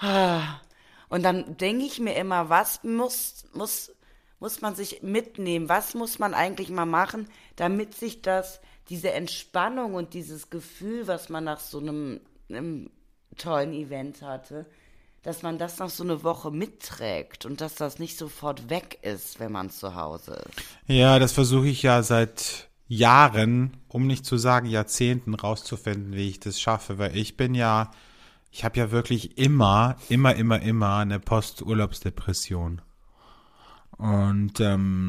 Speaker 1: und dann denke ich mir immer, was muss man sich mitnehmen, was muss man eigentlich mal machen, damit sich diese Entspannung und dieses Gefühl, was man nach so einem tollen Event hatte, dass man das noch so eine Woche mitträgt und dass das nicht sofort weg ist, wenn man zu Hause ist.
Speaker 2: Ja, das versuche ich ja seit Jahren, um nicht zu sagen Jahrzehnten, rauszufinden, wie ich das schaffe, weil ich habe ja wirklich immer eine Posturlaubsdepression. Und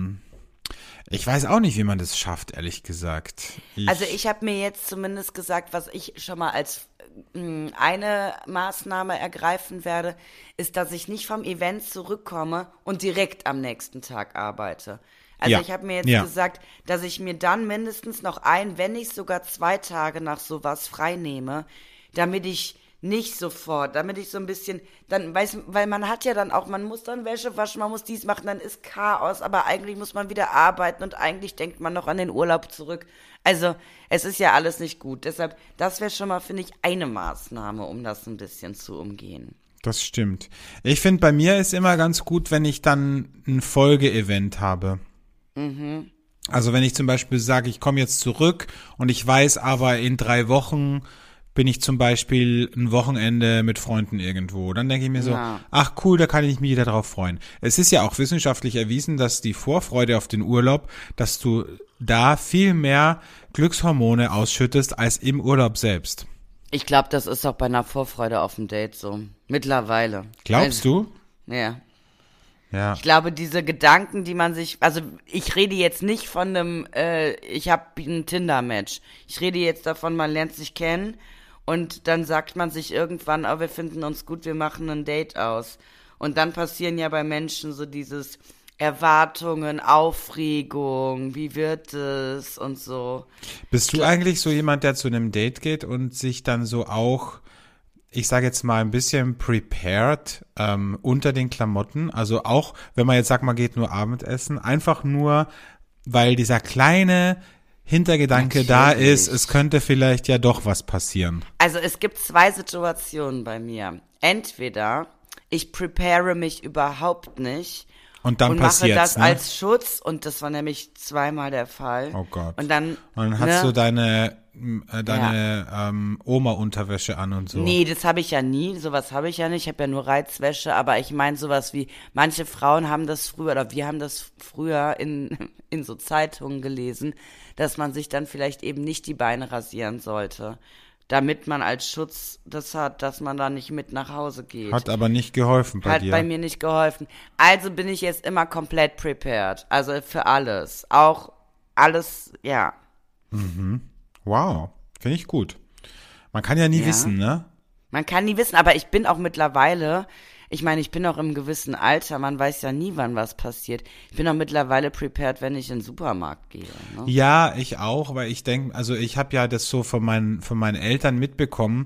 Speaker 2: ich weiß auch nicht, wie man das schafft, ehrlich gesagt.
Speaker 1: Also ich habe mir jetzt zumindest gesagt, was ich schon mal als eine Maßnahme ergreifen werde, ist, dass ich nicht vom Event zurückkomme und direkt am nächsten Tag arbeite. Also
Speaker 2: Ja.
Speaker 1: ich habe mir jetzt
Speaker 2: Ja.
Speaker 1: gesagt, dass ich mir dann mindestens noch wenn nicht sogar 2 Tage nach sowas frei nehme, damit ich so ein bisschen, weil man hat ja dann auch, man muss dann Wäsche waschen, man muss dies machen, dann ist Chaos, aber eigentlich muss man wieder arbeiten und eigentlich denkt man noch an den Urlaub zurück. Also, es ist ja alles nicht gut. Deshalb, das wäre schon mal, finde ich, eine Maßnahme, um das ein bisschen zu umgehen.
Speaker 2: Das stimmt. Ich finde, bei mir ist immer ganz gut, wenn ich dann ein Folgeevent habe. Also wenn ich zum Beispiel sage, ich komme jetzt zurück und ich weiß aber, in 3 Wochen bin ich zum Beispiel ein Wochenende mit Freunden irgendwo. Dann denke ich mir so,
Speaker 1: Ja.
Speaker 2: ach cool, da kann ich mich wieder drauf freuen. Es ist ja auch wissenschaftlich erwiesen, dass die Vorfreude auf den Urlaub, dass du da viel mehr Glückshormone ausschüttest als im Urlaub selbst.
Speaker 1: Ich glaube, das ist auch bei einer Vorfreude auf ein Date so. Mittlerweile.
Speaker 2: Glaubst du?
Speaker 1: Ja.
Speaker 2: Ja.
Speaker 1: Ich glaube, diese Gedanken, die man sich, also ich rede jetzt nicht von einem, ich habe ein Tinder-Match. Ich rede jetzt davon, man lernt sich kennen und dann sagt man sich irgendwann, oh, wir finden uns gut, wir machen ein Date aus. Und dann passieren ja bei Menschen so dieses Erwartungen, Aufregung, wie wird es und so.
Speaker 2: Bist du eigentlich so jemand, der zu einem Date geht und sich dann so auch, ich sage jetzt mal ein bisschen prepared unter den Klamotten? Also auch, wenn man jetzt sagt, man geht nur Abendessen, einfach nur, weil dieser kleine Hintergedanke da ist, es könnte vielleicht ja doch was passieren.
Speaker 1: Also es gibt 2 Situationen bei mir. Entweder ich prepare mich überhaupt nicht
Speaker 2: Und dann
Speaker 1: und mache
Speaker 2: passiert's,
Speaker 1: das
Speaker 2: ne?
Speaker 1: als Schutz und das war nämlich 2-mal der Fall.
Speaker 2: Oh Gott.
Speaker 1: Und dann
Speaker 2: hast
Speaker 1: ne?
Speaker 2: du deine Oma-Unterwäsche an und so.
Speaker 1: Nee, das habe ich ja nie, sowas habe ich ja nicht, ich habe ja nur Reizwäsche, aber ich meine sowas wie, manche Frauen haben das früher, oder wir haben das früher in so Zeitungen gelesen, dass man sich dann vielleicht eben nicht die Beine rasieren sollte, damit man als Schutz das hat, dass man da nicht mit nach Hause geht.
Speaker 2: Hat aber nicht geholfen bei
Speaker 1: Hat
Speaker 2: dir.
Speaker 1: bei mir nicht geholfen. Also bin ich jetzt immer komplett prepared, also für alles, auch alles, ja.
Speaker 2: Wow, finde ich gut. Man kann ja nie
Speaker 1: Ja.
Speaker 2: wissen, ne?
Speaker 1: Man kann nie wissen, aber ich bin auch mittlerweile, ich meine, ich bin auch im gewissen Alter, man weiß ja nie, wann was passiert. Ich bin auch mittlerweile prepared, wenn ich in den Supermarkt gehe. Ne?
Speaker 2: Ja, ich auch, weil ich denke, also ich habe ja das so von meinen Eltern mitbekommen.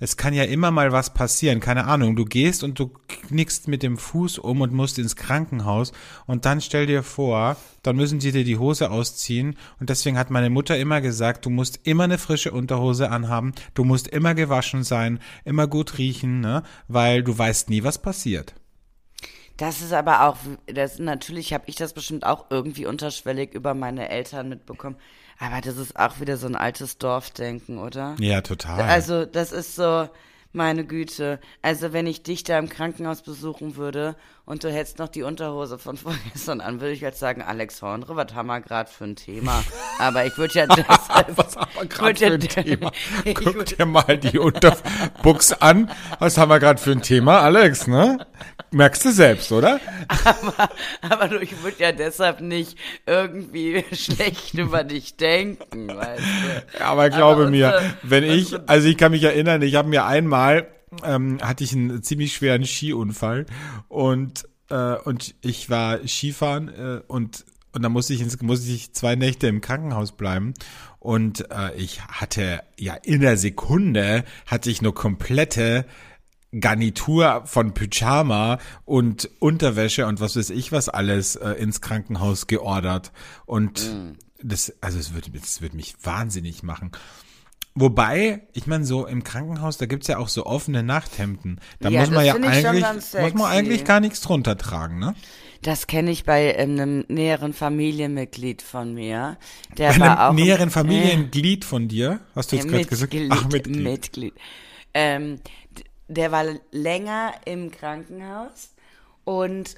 Speaker 2: Es kann ja immer mal was passieren, keine Ahnung, du gehst und du knickst mit dem Fuß um und musst ins Krankenhaus und dann stell dir vor, dann müssen sie dir die Hose ausziehen und deswegen hat meine Mutter immer gesagt, du musst immer eine frische Unterhose anhaben, du musst immer gewaschen sein, immer gut riechen, ne, weil du weißt nie, was passiert.
Speaker 1: Das ist aber auch, natürlich habe ich das bestimmt auch irgendwie unterschwellig über meine Eltern mitbekommen. Aber das ist auch wieder so ein altes Dorfdenken, oder?
Speaker 2: Ja, total.
Speaker 1: Also das ist so, meine Güte. Also wenn ich dich da im Krankenhaus besuchen würde und du hättest noch die Unterhose von vorgestern an, würde ich jetzt sagen, Alex Hornre, was haben wir gerade für ein Thema? Aber ich würde ja deshalb...
Speaker 2: Was haben wir gerade für ein Thema? Guck dir mal die Unterbuchs an. Was haben wir gerade für ein Thema, Alex, ne? Merkst du selbst, oder?
Speaker 1: Aber ich würde ja deshalb nicht irgendwie schlecht über dich denken, weißt du.
Speaker 2: Ja, aber glaube mir, also ich kann mich erinnern, ich habe mir einmal, hatte ich einen ziemlich schweren Skiunfall und ich war Skifahren und dann musste ich 2 Nächte im Krankenhaus bleiben und ich hatte ja in der Sekunde hatte ich eine komplette Garnitur von Pyjama und Unterwäsche und was weiß ich was alles ins Krankenhaus geordert und das wird mich wahnsinnig machen. Wobei, ich meine, so im Krankenhaus, da gibt's ja auch so offene Nachthemden. Da
Speaker 1: Ja,
Speaker 2: muss man ja
Speaker 1: das finde ich schon
Speaker 2: eigentlich,
Speaker 1: ganz
Speaker 2: muss man
Speaker 1: sexy.
Speaker 2: eigentlich gar nichts drunter tragen, ne?
Speaker 1: Das kenne ich bei einem näheren Familienmitglied von mir. Der
Speaker 2: Bei
Speaker 1: war
Speaker 2: einem
Speaker 1: auch
Speaker 2: näheren Familienglied von dir, hast du jetzt gerade gesagt?
Speaker 1: Mitglied. Der war länger im Krankenhaus und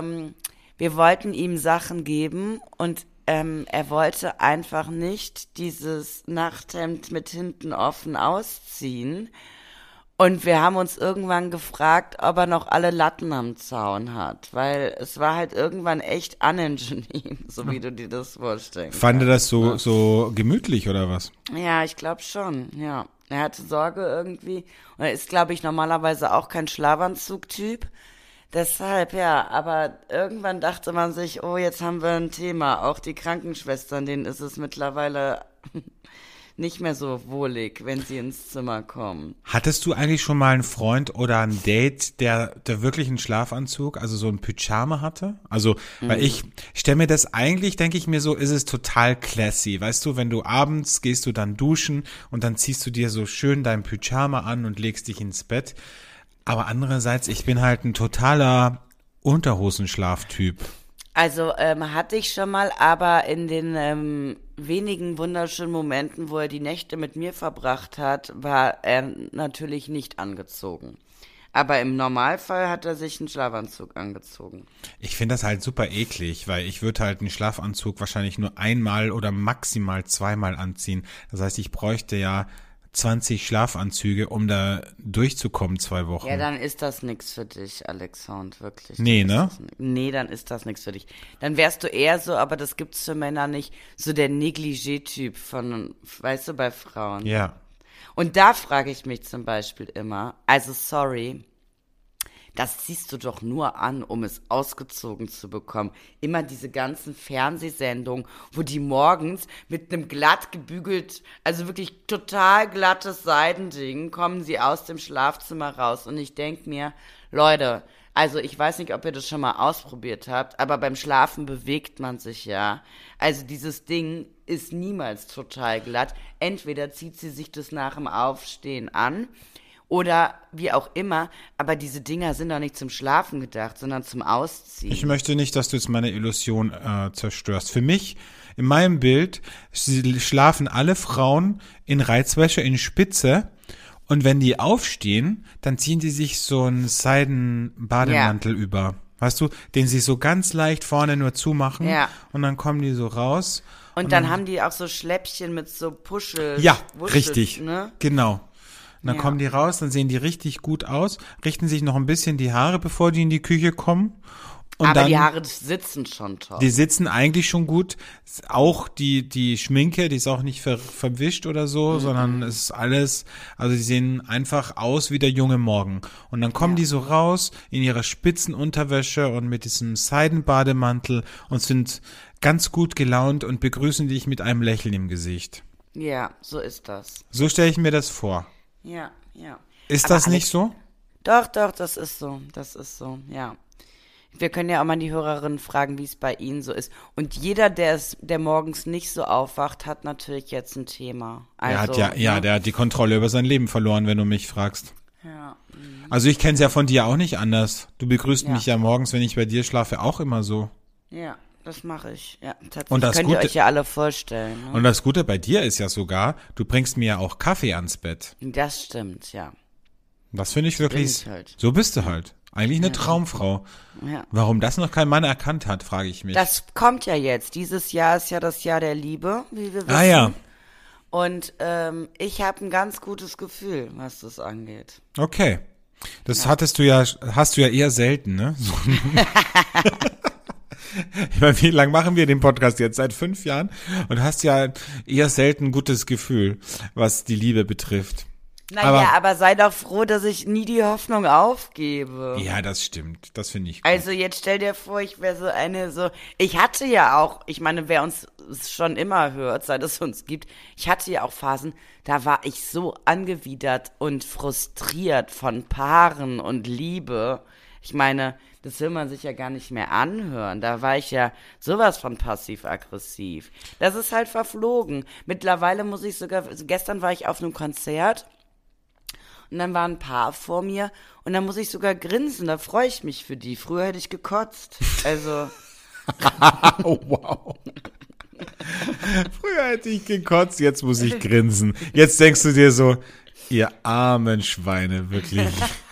Speaker 1: wir wollten ihm Sachen geben und er wollte einfach nicht dieses Nachthemd mit hinten offen ausziehen. Und wir haben uns irgendwann gefragt, ob er noch alle Latten am Zaun hat, weil es war halt irgendwann echt unangenehm, so wie du dir das vorstellst.
Speaker 2: Fand er das so gemütlich oder was?
Speaker 1: Ja, ich glaube schon, ja. Er hatte Sorge irgendwie und er ist, glaube ich, normalerweise auch kein Schlafanzug-Typ. Deshalb, ja, aber irgendwann dachte man sich, oh, jetzt haben wir ein Thema. Auch die Krankenschwestern, denen ist es mittlerweile nicht mehr so wohlig, wenn sie ins Zimmer kommen.
Speaker 2: Hattest du eigentlich schon mal einen Freund oder ein Date, der wirklich einen Schlafanzug, also so ein Pyjama hatte? Also, weil ich stelle mir das eigentlich, denke ich mir so, ist es total classy. Weißt du, wenn du abends gehst du dann duschen und dann ziehst du dir so schön dein Pyjama an und legst dich ins Bett. Aber andererseits, ich bin halt ein totaler Unterhosenschlaftyp.
Speaker 1: Also hatte ich schon mal, aber in den wenigen wunderschönen Momenten, wo er die Nächte mit mir verbracht hat, war er natürlich nicht angezogen. Aber im Normalfall hat er sich einen Schlafanzug angezogen.
Speaker 2: Ich finde das halt super eklig, weil ich würde halt einen Schlafanzug wahrscheinlich nur einmal oder maximal 2-mal anziehen. Das heißt, ich bräuchte ja 20 Schlafanzüge, um da durchzukommen 2 Wochen.
Speaker 1: Ja, dann ist das nix für dich, Alexandre, wirklich.
Speaker 2: Nee, ne?
Speaker 1: Nee, dann ist das nix für dich. Dann wärst du eher so, aber das gibt's für Männer nicht, so der Negligé-Typ von, weißt du, bei Frauen.
Speaker 2: Ja.
Speaker 1: Und da frage ich mich zum Beispiel immer, also sorry, das ziehst du doch nur an, um es ausgezogen zu bekommen. Immer diese ganzen Fernsehsendungen, wo die morgens mit einem glatt gebügelt, also wirklich total glattes Seidending, kommen sie aus dem Schlafzimmer raus. Und ich denke mir, Leute, also ich weiß nicht, ob ihr das schon mal ausprobiert habt, aber beim Schlafen bewegt man sich ja. Also dieses Ding ist niemals total glatt. Entweder zieht sie sich das nach dem Aufstehen an, oder wie auch immer, aber diese Dinger sind doch nicht zum Schlafen gedacht, sondern zum Ausziehen.
Speaker 2: Ich möchte nicht, dass du jetzt meine Illusion zerstörst. Für mich, in meinem Bild, schlafen alle Frauen in Reizwäsche in Spitze und wenn die aufstehen, dann ziehen die sich so einen Seidenbademantel über. Weißt du, den sie so ganz leicht vorne nur zumachen und dann kommen die so raus.
Speaker 1: Und dann haben die auch so Schläppchen mit so Puschel.
Speaker 2: Ja,
Speaker 1: Wuschel,
Speaker 2: richtig,
Speaker 1: ne?
Speaker 2: genau. Und dann kommen die raus, dann sehen die richtig gut aus, richten sich noch ein bisschen die Haare, bevor die in die Küche kommen. Und
Speaker 1: aber
Speaker 2: dann,
Speaker 1: die Haare sitzen schon toll.
Speaker 2: Die sitzen eigentlich schon gut. Auch die Schminke, die ist auch nicht verwischt oder so, sondern es ist alles, also die sehen einfach aus wie der junge Morgen. Und dann kommen die so raus in ihrer Spitzenunterwäsche und mit diesem Seidenbademantel und sind ganz gut gelaunt und begrüßen dich mit einem Lächeln im Gesicht.
Speaker 1: Ja, so ist das.
Speaker 2: So stelle ich mir das vor.
Speaker 1: Ja, ja.
Speaker 2: Ist
Speaker 1: Aber
Speaker 2: das nicht so?
Speaker 1: Doch, das ist so. Das ist so, ja. Wir können ja auch mal die Hörerinnen fragen, wie es bei ihnen so ist. Und jeder, der morgens nicht so aufwacht, hat natürlich jetzt ein Thema. Also,
Speaker 2: Der hat die Kontrolle über sein Leben verloren, wenn du mich fragst.
Speaker 1: Ja.
Speaker 2: Also ich kenne es ja von dir auch nicht anders. Du begrüßt
Speaker 1: Ja.
Speaker 2: mich ja morgens, wenn ich bei dir schlafe, auch immer so.
Speaker 1: Ja, das mache ich. Ja, tatsächlich.
Speaker 2: Und das
Speaker 1: könnt ihr
Speaker 2: Gute-
Speaker 1: euch ja alle vorstellen. Ne?
Speaker 2: Und das Gute bei dir ist ja sogar, du bringst mir ja auch Kaffee ans Bett.
Speaker 1: Das stimmt, ja.
Speaker 2: Das finde ich wirklich,
Speaker 1: bin ich halt.
Speaker 2: so bist du halt. Eigentlich eine Traumfrau.
Speaker 1: Ja.
Speaker 2: Warum das noch kein Mann erkannt hat, frage ich mich.
Speaker 1: Das kommt ja jetzt. Dieses Jahr ist ja das Jahr der Liebe, wie wir wissen.
Speaker 2: Ah ja,
Speaker 1: Und ich habe ein ganz gutes Gefühl, was das angeht.
Speaker 2: okay. Das hast du ja eher selten, ne? So. Ich meine, wie lange machen wir den Podcast jetzt? Seit 5 Jahren? Und hast ja eher selten ein gutes Gefühl, was die Liebe betrifft.
Speaker 1: Naja, aber sei doch froh, dass ich nie die Hoffnung aufgebe.
Speaker 2: Ja, das stimmt. Das finde ich gut.
Speaker 1: Also jetzt stell dir vor, ich wäre ich hatte ja auch, ich meine, wer uns schon immer hört, seit es uns gibt, ich hatte ja auch Phasen, da war ich so angewidert und frustriert von Paaren und Liebe. Ich meine, das will man sich ja gar nicht mehr anhören. Da war ich ja sowas von passiv-aggressiv. Das ist halt verflogen. Mittlerweile muss ich gestern war ich auf einem Konzert und dann war ein Paar vor mir und dann muss ich sogar grinsen, da freue ich mich für die. Früher hätte ich gekotzt. Also.
Speaker 2: Oh, wow. Früher hätte ich gekotzt, jetzt muss ich grinsen. Jetzt denkst du dir so, ihr armen Schweine, wirklich.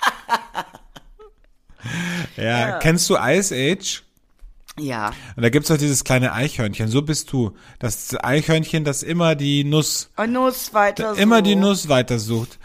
Speaker 2: Ja, kennst du Ice Age?
Speaker 1: Ja.
Speaker 2: Und da gibt's doch dieses kleine Eichhörnchen, so bist du. Das Eichhörnchen, das immer die Nuss
Speaker 1: Immer
Speaker 2: die Nuss weitersucht.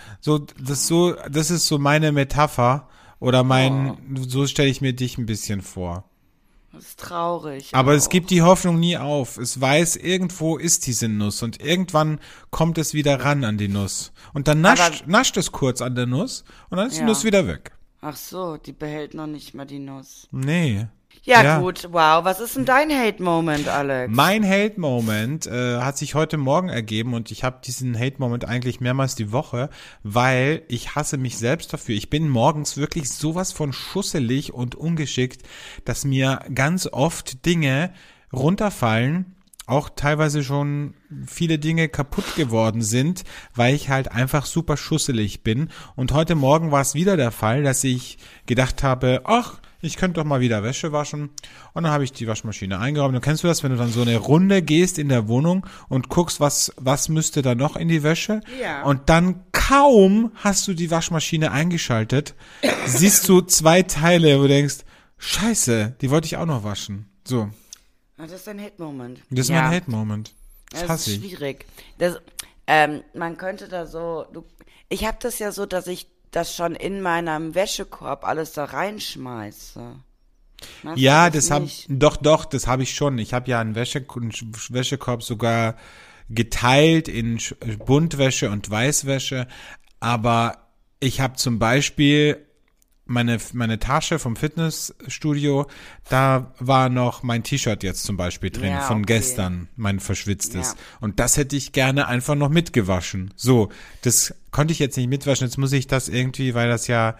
Speaker 2: Das ist so meine Metapher oder so stelle ich mir dich ein bisschen vor.
Speaker 1: Das ist traurig.
Speaker 2: Aber
Speaker 1: auch.
Speaker 2: es gibt die Hoffnung nie auf. Es weiß, irgendwo ist diese Nuss und irgendwann kommt es wieder ran an die Nuss. Und dann nascht es kurz an der Nuss und dann ist die Nuss wieder weg.
Speaker 1: Ach so, die behält noch nicht mal die Nuss.
Speaker 2: Nee.
Speaker 1: Ja, gut, wow. Was ist denn dein Hate-Moment, Alex?
Speaker 2: Mein Hate-Moment hat sich heute Morgen ergeben und ich habe diesen Hate-Moment eigentlich mehrmals die Woche, weil ich hasse mich selbst dafür. Ich bin morgens wirklich sowas von schusselig und ungeschickt, dass mir ganz oft Dinge runterfallen, auch teilweise schon viele Dinge kaputt geworden sind, weil ich halt einfach super schusselig bin. Und heute Morgen war es wieder der Fall, dass ich gedacht habe, ach, ich könnte doch mal wieder Wäsche waschen. Und dann habe ich die Waschmaschine eingeräumt. Und kennst du das, wenn du dann so eine Runde gehst in der Wohnung und guckst, was müsste da noch in die Wäsche?
Speaker 1: Ja.
Speaker 2: Und dann kaum hast du die Waschmaschine eingeschaltet, siehst du 2 Teile, wo du denkst, Scheiße, die wollte ich auch noch waschen. So.
Speaker 1: Das ist ein Hate-Moment.
Speaker 2: Das ist mein Hate-Moment. Das hasse
Speaker 1: ist
Speaker 2: ich.
Speaker 1: schwierig. Man könnte da ich habe das ja so, dass ich das schon in meinem Wäschekorb alles da reinschmeiße. Machst
Speaker 2: Ja,
Speaker 1: du
Speaker 2: das habe
Speaker 1: nicht?
Speaker 2: doch, das habe ich schon. Ich habe ja einen Wäschekorb sogar geteilt in Buntwäsche und Weißwäsche, aber ich habe zum Beispiel meine Tasche vom Fitnessstudio, da war noch mein T-Shirt jetzt zum Beispiel drin,
Speaker 1: Ja,
Speaker 2: von
Speaker 1: okay.
Speaker 2: gestern, mein verschwitztes.
Speaker 1: Ja.
Speaker 2: Und das hätte ich gerne einfach noch mitgewaschen. So, das konnte ich jetzt nicht mitwaschen, jetzt muss ich das irgendwie, weil das ja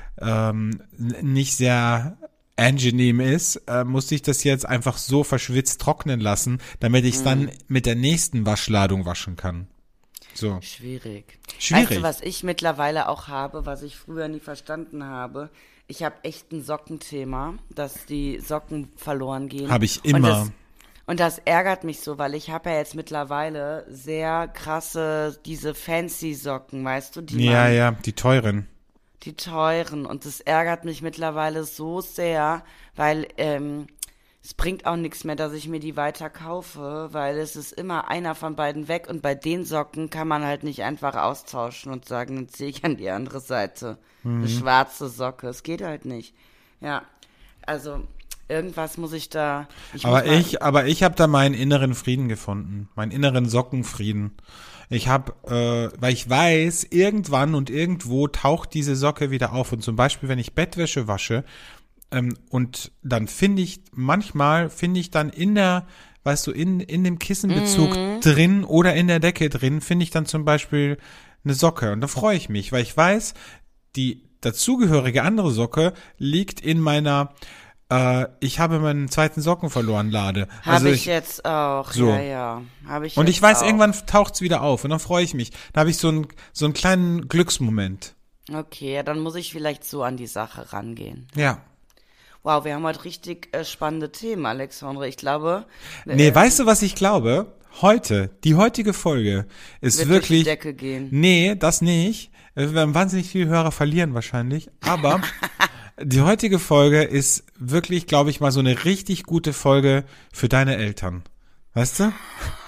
Speaker 2: nicht sehr angenehm ist, musste ich das jetzt einfach so verschwitzt trocknen lassen, damit ich es dann mit der nächsten Waschladung waschen kann. So.
Speaker 1: Schwierig.
Speaker 2: Schwierig.
Speaker 1: Weißt du, was ich mittlerweile auch habe, was ich früher nie verstanden habe? Ich habe echt ein Sockenthema, dass die Socken verloren gehen.
Speaker 2: Habe ich immer.
Speaker 1: Und das ärgert mich so, weil ich habe ja jetzt mittlerweile sehr krasse, diese fancy Socken, weißt du?
Speaker 2: Ja, die teuren.
Speaker 1: Die teuren. Und das ärgert mich mittlerweile so sehr, weil es bringt auch nichts mehr, dass ich mir die weiter kaufe, weil es ist immer einer von beiden weg und bei den Socken kann man halt nicht einfach austauschen und sagen, dann ziehe ich an die andere Seite. Eine schwarze Socke, es geht halt nicht. Ja, also irgendwas muss ich da...
Speaker 2: Aber ich habe da meinen inneren Frieden gefunden, meinen inneren Sockenfrieden. Ich habe, weil ich weiß, irgendwann und irgendwo taucht diese Socke wieder auf und zum Beispiel, wenn ich Bettwäsche wasche, und dann finde ich dann in der, weißt du, in dem Kissenbezug drin oder in der Decke drin, finde ich dann zum Beispiel eine Socke. Und da freue ich mich, weil ich weiß, die dazugehörige andere Socke liegt in meiner ich habe meinen zweiten Socken verloren Lade.
Speaker 1: Habe ich jetzt auch,
Speaker 2: so.
Speaker 1: ja. Habe ich
Speaker 2: und
Speaker 1: jetzt
Speaker 2: ich weiß,
Speaker 1: auch.
Speaker 2: irgendwann taucht's wieder auf und dann freue ich mich. Da habe ich so einen kleinen Glücksmoment.
Speaker 1: Okay, ja, dann muss ich vielleicht so an die Sache rangehen.
Speaker 2: Ja.
Speaker 1: Wow, wir haben heute richtig spannende Themen, Alexandre. Ich glaube...
Speaker 2: Nee, weißt du, was ich glaube? Die heutige Folge ist
Speaker 1: wird
Speaker 2: wirklich...
Speaker 1: durch die Decke gehen.
Speaker 2: Nee, das nicht. Wir werden wahnsinnig viele Hörer verlieren wahrscheinlich. Aber die heutige Folge ist wirklich, glaube ich, mal so eine richtig gute Folge für deine Eltern. Weißt du?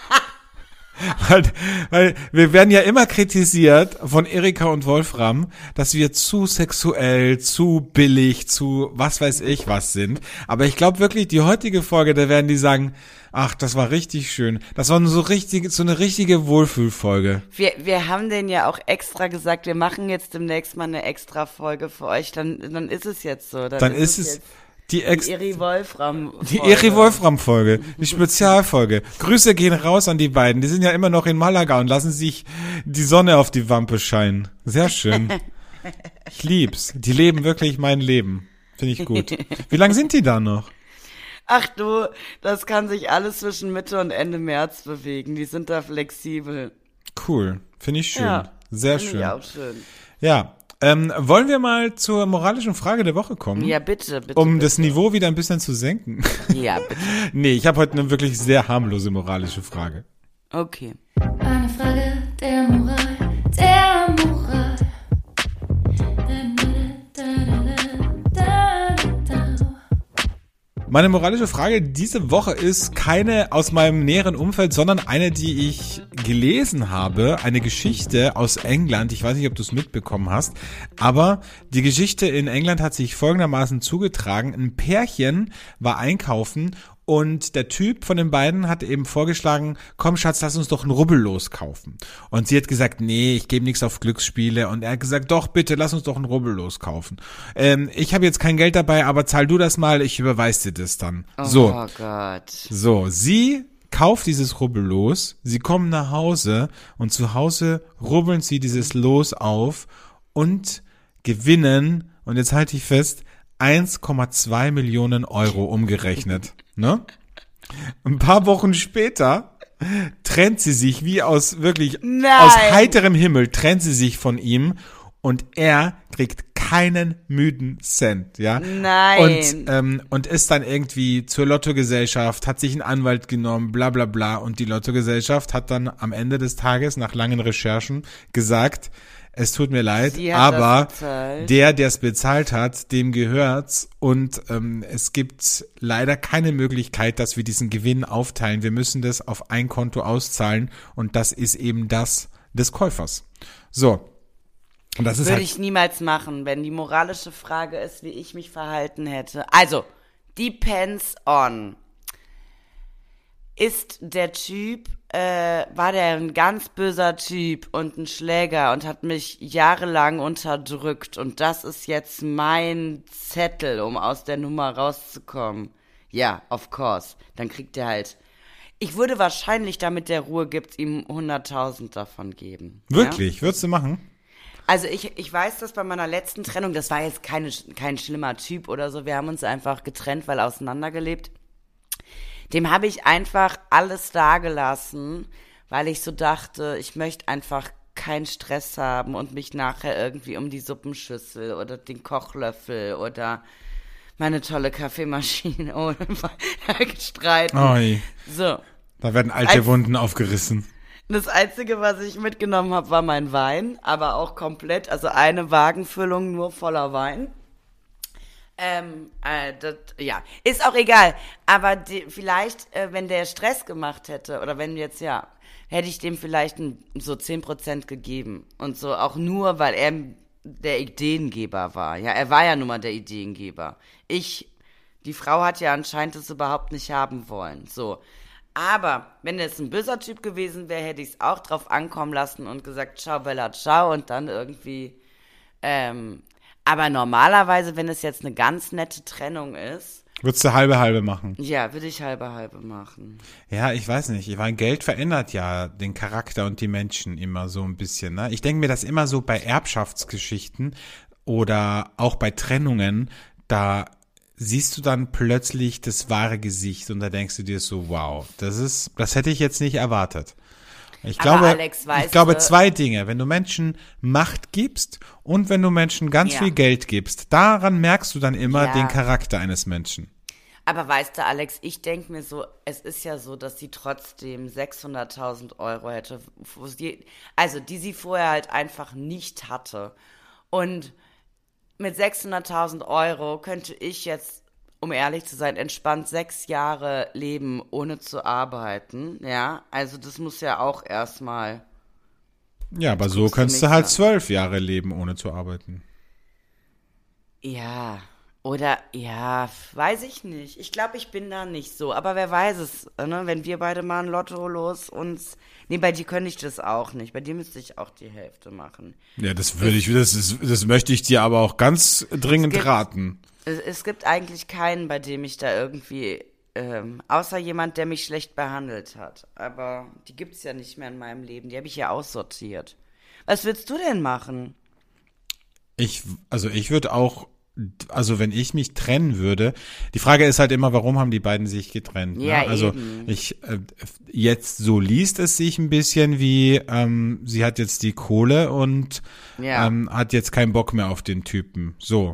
Speaker 2: Weil wir werden ja immer kritisiert von Erika und Wolfram, dass wir zu sexuell, zu billig, zu was weiß ich was sind. Aber ich glaube wirklich, die heutige Folge, da werden die sagen, ach, das war richtig schön. Das war so eine richtige Wohlfühlfolge.
Speaker 1: Wir haben denen ja auch extra gesagt, wir machen jetzt demnächst mal eine extra Folge für euch. Dann ist es jetzt so.
Speaker 2: Dann ist es die
Speaker 1: Eri Wolfram-Folge.
Speaker 2: Die Eri Wolfram-Folge, die Spezialfolge. Grüße gehen raus an die beiden. Die sind ja immer noch in Malaga und lassen sich die Sonne auf die Wampe scheinen. Sehr schön. Ich lieb's. Die leben wirklich mein Leben. Finde ich gut. Wie lange sind die da noch?
Speaker 1: Ach du, das kann sich alles zwischen Mitte und Ende März bewegen. Die sind da flexibel.
Speaker 2: Cool. Finde ich schön.
Speaker 1: Ja,
Speaker 2: sehr
Speaker 1: find
Speaker 2: schön.
Speaker 1: Ich auch schön.
Speaker 2: Ja. Wollen wir mal zur moralischen Frage der Woche kommen?
Speaker 1: Ja, bitte.
Speaker 2: Um
Speaker 1: bitte.
Speaker 2: das Niveau wieder ein bisschen zu senken.
Speaker 1: Ja, bitte.
Speaker 2: Nee, ich habe heute eine wirklich sehr harmlose moralische Frage.
Speaker 1: Okay.
Speaker 3: Eine Frage der Moral, der Moral.
Speaker 2: Meine moralische Frage diese Woche ist keine aus meinem näheren Umfeld, sondern eine, die ich gelesen habe. Eine Geschichte aus England. Ich weiß nicht, ob du es mitbekommen hast. Aber die Geschichte in England hat sich folgendermaßen zugetragen. Ein Pärchen war einkaufen und der Typ von den beiden hat eben vorgeschlagen, komm Schatz, lass uns doch ein Rubbellos kaufen. Und sie hat gesagt, nee, ich gebe nichts auf Glücksspiele. Und er hat gesagt, doch, bitte, lass uns doch ein Rubbellos kaufen. Ich habe jetzt kein Geld dabei, aber zahl du das mal, ich überweise dir das dann.
Speaker 1: Oh Gott.
Speaker 2: So, sie kauft dieses Rubbellos, sie kommen nach Hause und zu Hause rubbeln sie dieses Los auf und gewinnen, und jetzt halte ich fest, 1,2 Millionen Euro umgerechnet. Ne? Ein paar Wochen später trennt sie sich wie aus heiterem Himmel, trennt sie sich von ihm und er kriegt keinen müden Cent, ja.
Speaker 1: Nein.
Speaker 2: Und ist dann irgendwie zur Lottogesellschaft, hat sich einen Anwalt genommen, bla bla bla, und die Lottogesellschaft hat dann am Ende des Tages nach langen Recherchen gesagt, es tut mir leid, aber der es bezahlt hat, dem gehört's, und es gibt leider keine Möglichkeit, dass wir diesen Gewinn aufteilen. Wir müssen das auf ein Konto auszahlen und das ist eben das des Käufers. So. Und das ist
Speaker 1: Würde ich niemals machen, wenn die moralische Frage ist, wie ich mich verhalten hätte. Also, depends on. Ist der Typ, war der ein ganz böser Typ und ein Schläger und hat mich jahrelang unterdrückt und das ist jetzt mein Zettel, um aus der Nummer rauszukommen. Ja, of course. Dann kriegt er halt. Ich würde wahrscheinlich, damit der Ruhe gibt, ihm 100.000 davon geben.
Speaker 2: Wirklich?
Speaker 1: Ja?
Speaker 2: Würdest du machen?
Speaker 1: Also ich weiß das bei meiner letzten Trennung, das war jetzt kein schlimmer Typ oder so, wir haben uns einfach getrennt, weil auseinandergelebt. Dem habe ich einfach alles dagelassen, weil ich so dachte, ich möchte einfach keinen Stress haben und mich nachher irgendwie um die Suppenschüssel oder den Kochlöffel oder meine tolle Kaffeemaschine oder streiten.
Speaker 2: Oi.
Speaker 1: So.
Speaker 2: Da werden alte Wunden aufgerissen.
Speaker 1: Das Einzige, was ich mitgenommen habe, war mein Wein, aber auch komplett, also eine Wagenfüllung nur voller Wein. Ja, ist auch egal. Aber vielleicht, wenn der Stress gemacht hätte, oder wenn jetzt, ja, hätte ich dem vielleicht so 10% gegeben. Und so auch nur, weil er der Ideengeber war. Ja, er war ja nun mal der Ideengeber. Die Frau hat ja anscheinend das überhaupt nicht haben wollen. So. Aber wenn es ein böser Typ gewesen wäre, hätte ich es auch drauf ankommen lassen und gesagt, ciao Bella, ciao, und dann irgendwie, aber normalerweise, wenn es jetzt eine ganz nette Trennung ist.
Speaker 2: Würdest du halbe machen?
Speaker 1: Ja, würde ich halbe machen.
Speaker 2: Ja, ich weiß nicht. Weil Geld verändert ja den Charakter und die Menschen immer so ein bisschen. Ne? Ich denke mir das immer so bei Erbschaftsgeschichten. oder auch bei Trennungen, da siehst du dann plötzlich das wahre Gesicht und da denkst du dir so, wow, das hätte ich jetzt nicht erwartet. Ich glaube,
Speaker 1: Alex,
Speaker 2: ich glaube zwei Dinge, wenn du Menschen Macht gibst und wenn du Menschen ganz viel Geld gibst, daran merkst du dann immer den Charakter eines Menschen.
Speaker 1: Aber weißt du, Alex, ich denke mir so, es ist ja so, dass sie trotzdem 600.000 Euro hätte, die sie vorher halt einfach nicht hatte. Und mit 600.000 Euro könnte ich jetzt, um ehrlich zu sein, entspannt 6 Jahre leben, ohne zu arbeiten. Ja, also das muss ja auch erstmal.
Speaker 2: Ja, aber so könntest du halt 12 Jahre leben, ohne zu arbeiten.
Speaker 1: Ja, oder, ja, weiß ich nicht. Ich glaube, ich bin da nicht so. Aber wer weiß es, ne? Wenn wir beide mal ein Lotto los uns. Nee, bei dir könnte ich das auch nicht. Bei dir müsste ich auch die Hälfte machen.
Speaker 2: Ja, das möchte ich dir aber auch ganz dringend raten.
Speaker 1: Es gibt eigentlich keinen, bei dem ich da irgendwie, außer jemand, der mich schlecht behandelt hat. Aber die gibt's ja nicht mehr in meinem Leben. Die habe ich ja aussortiert. Was würdest du denn machen?
Speaker 2: Ich würde auch, also wenn ich mich trennen würde, die Frage ist halt immer, warum haben die beiden sich getrennt?
Speaker 1: Ja,
Speaker 2: ne? Also
Speaker 1: eben.
Speaker 2: Jetzt so liest es sich ein bisschen wie, sie hat jetzt die Kohle und hat jetzt keinen Bock mehr auf den Typen. So.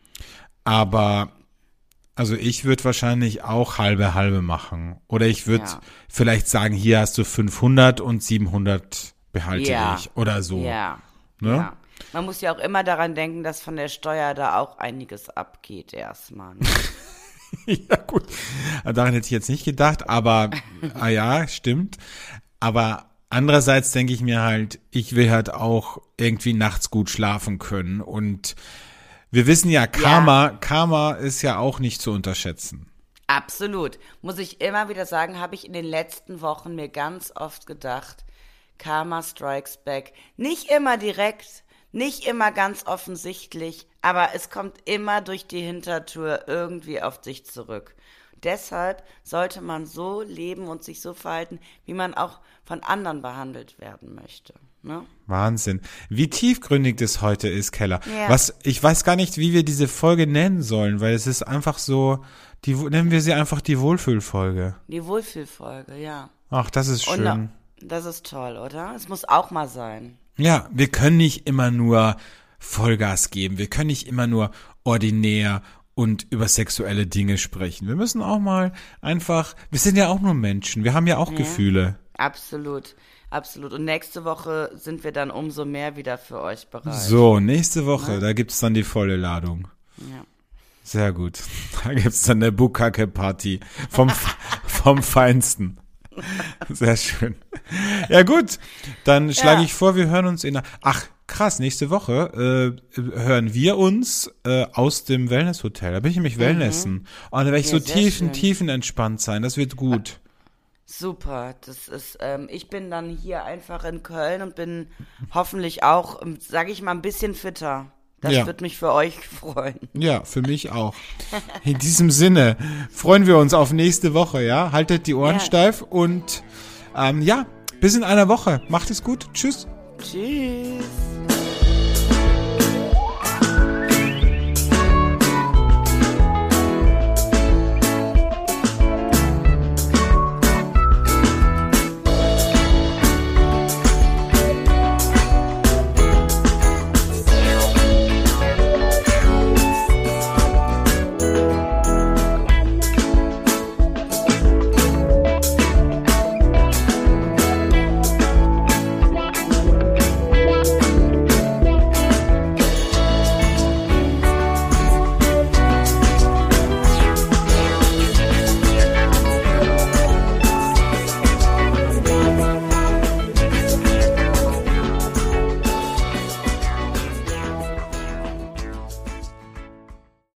Speaker 2: Aber, also ich würde wahrscheinlich auch halbe machen. Oder ich würde vielleicht sagen, hier hast du 500 und 700 behalte ich. Oder so.
Speaker 1: Ja.
Speaker 2: Ne?
Speaker 1: Ja. Man muss ja auch immer daran denken, dass von der Steuer da auch einiges abgeht erstmal. Ne?
Speaker 2: Ja, gut. Daran hätte ich jetzt nicht gedacht, aber, ja, stimmt. Aber andererseits denke ich mir halt, ich will halt auch irgendwie nachts gut schlafen können. Und wir wissen ja, Karma ist ja auch nicht zu unterschätzen.
Speaker 1: Absolut. Muss ich immer wieder sagen, habe ich in den letzten Wochen mir ganz oft gedacht, Karma strikes back. Nicht immer direkt, nicht immer ganz offensichtlich, aber es kommt immer durch die Hintertür irgendwie auf dich zurück. Deshalb sollte man so leben und sich so verhalten, wie man auch von anderen behandelt werden möchte. Ne?
Speaker 2: Wahnsinn. Wie tiefgründig das heute ist, Keller.
Speaker 1: Ja.
Speaker 2: Ich weiß gar nicht, wie wir diese Folge nennen sollen, weil es ist einfach so, nennen wir sie einfach die Wohlfühlfolge.
Speaker 1: Die Wohlfühlfolge, ja.
Speaker 2: Ach, das ist schön.
Speaker 1: Und das ist toll, oder? Es muss auch mal sein.
Speaker 2: Ja, wir können nicht immer nur Vollgas geben. Wir können nicht immer nur ordinär und über sexuelle Dinge sprechen. Wir müssen auch mal einfach, wir sind ja auch nur Menschen. Wir haben ja auch Gefühle.
Speaker 1: Absolut, absolut. Und nächste Woche sind wir dann umso mehr wieder für euch bereit.
Speaker 2: So, nächste Woche, da gibt's dann die volle Ladung.
Speaker 1: Ja.
Speaker 2: Sehr gut. Da gibt's dann eine Bukake-Party vom Feinsten. Sehr schön. Ja gut, dann schlage ich vor, wir hören uns Ach, krass, nächste Woche hören wir uns aus dem Wellness-Hotel. Da bin ich nämlich Wellnessen. Und da werde ich so tiefenentspannt sein. Das wird gut.
Speaker 1: Super, das ist, ich bin dann hier einfach in Köln und bin hoffentlich auch, sage ich mal, ein bisschen fitter. Das wird mich für euch freuen.
Speaker 2: Ja, für mich auch. In diesem Sinne freuen wir uns auf nächste Woche, ja? Haltet die Ohren steif und bis in einer Woche. Macht es gut. Tschüss.
Speaker 1: Tschüss.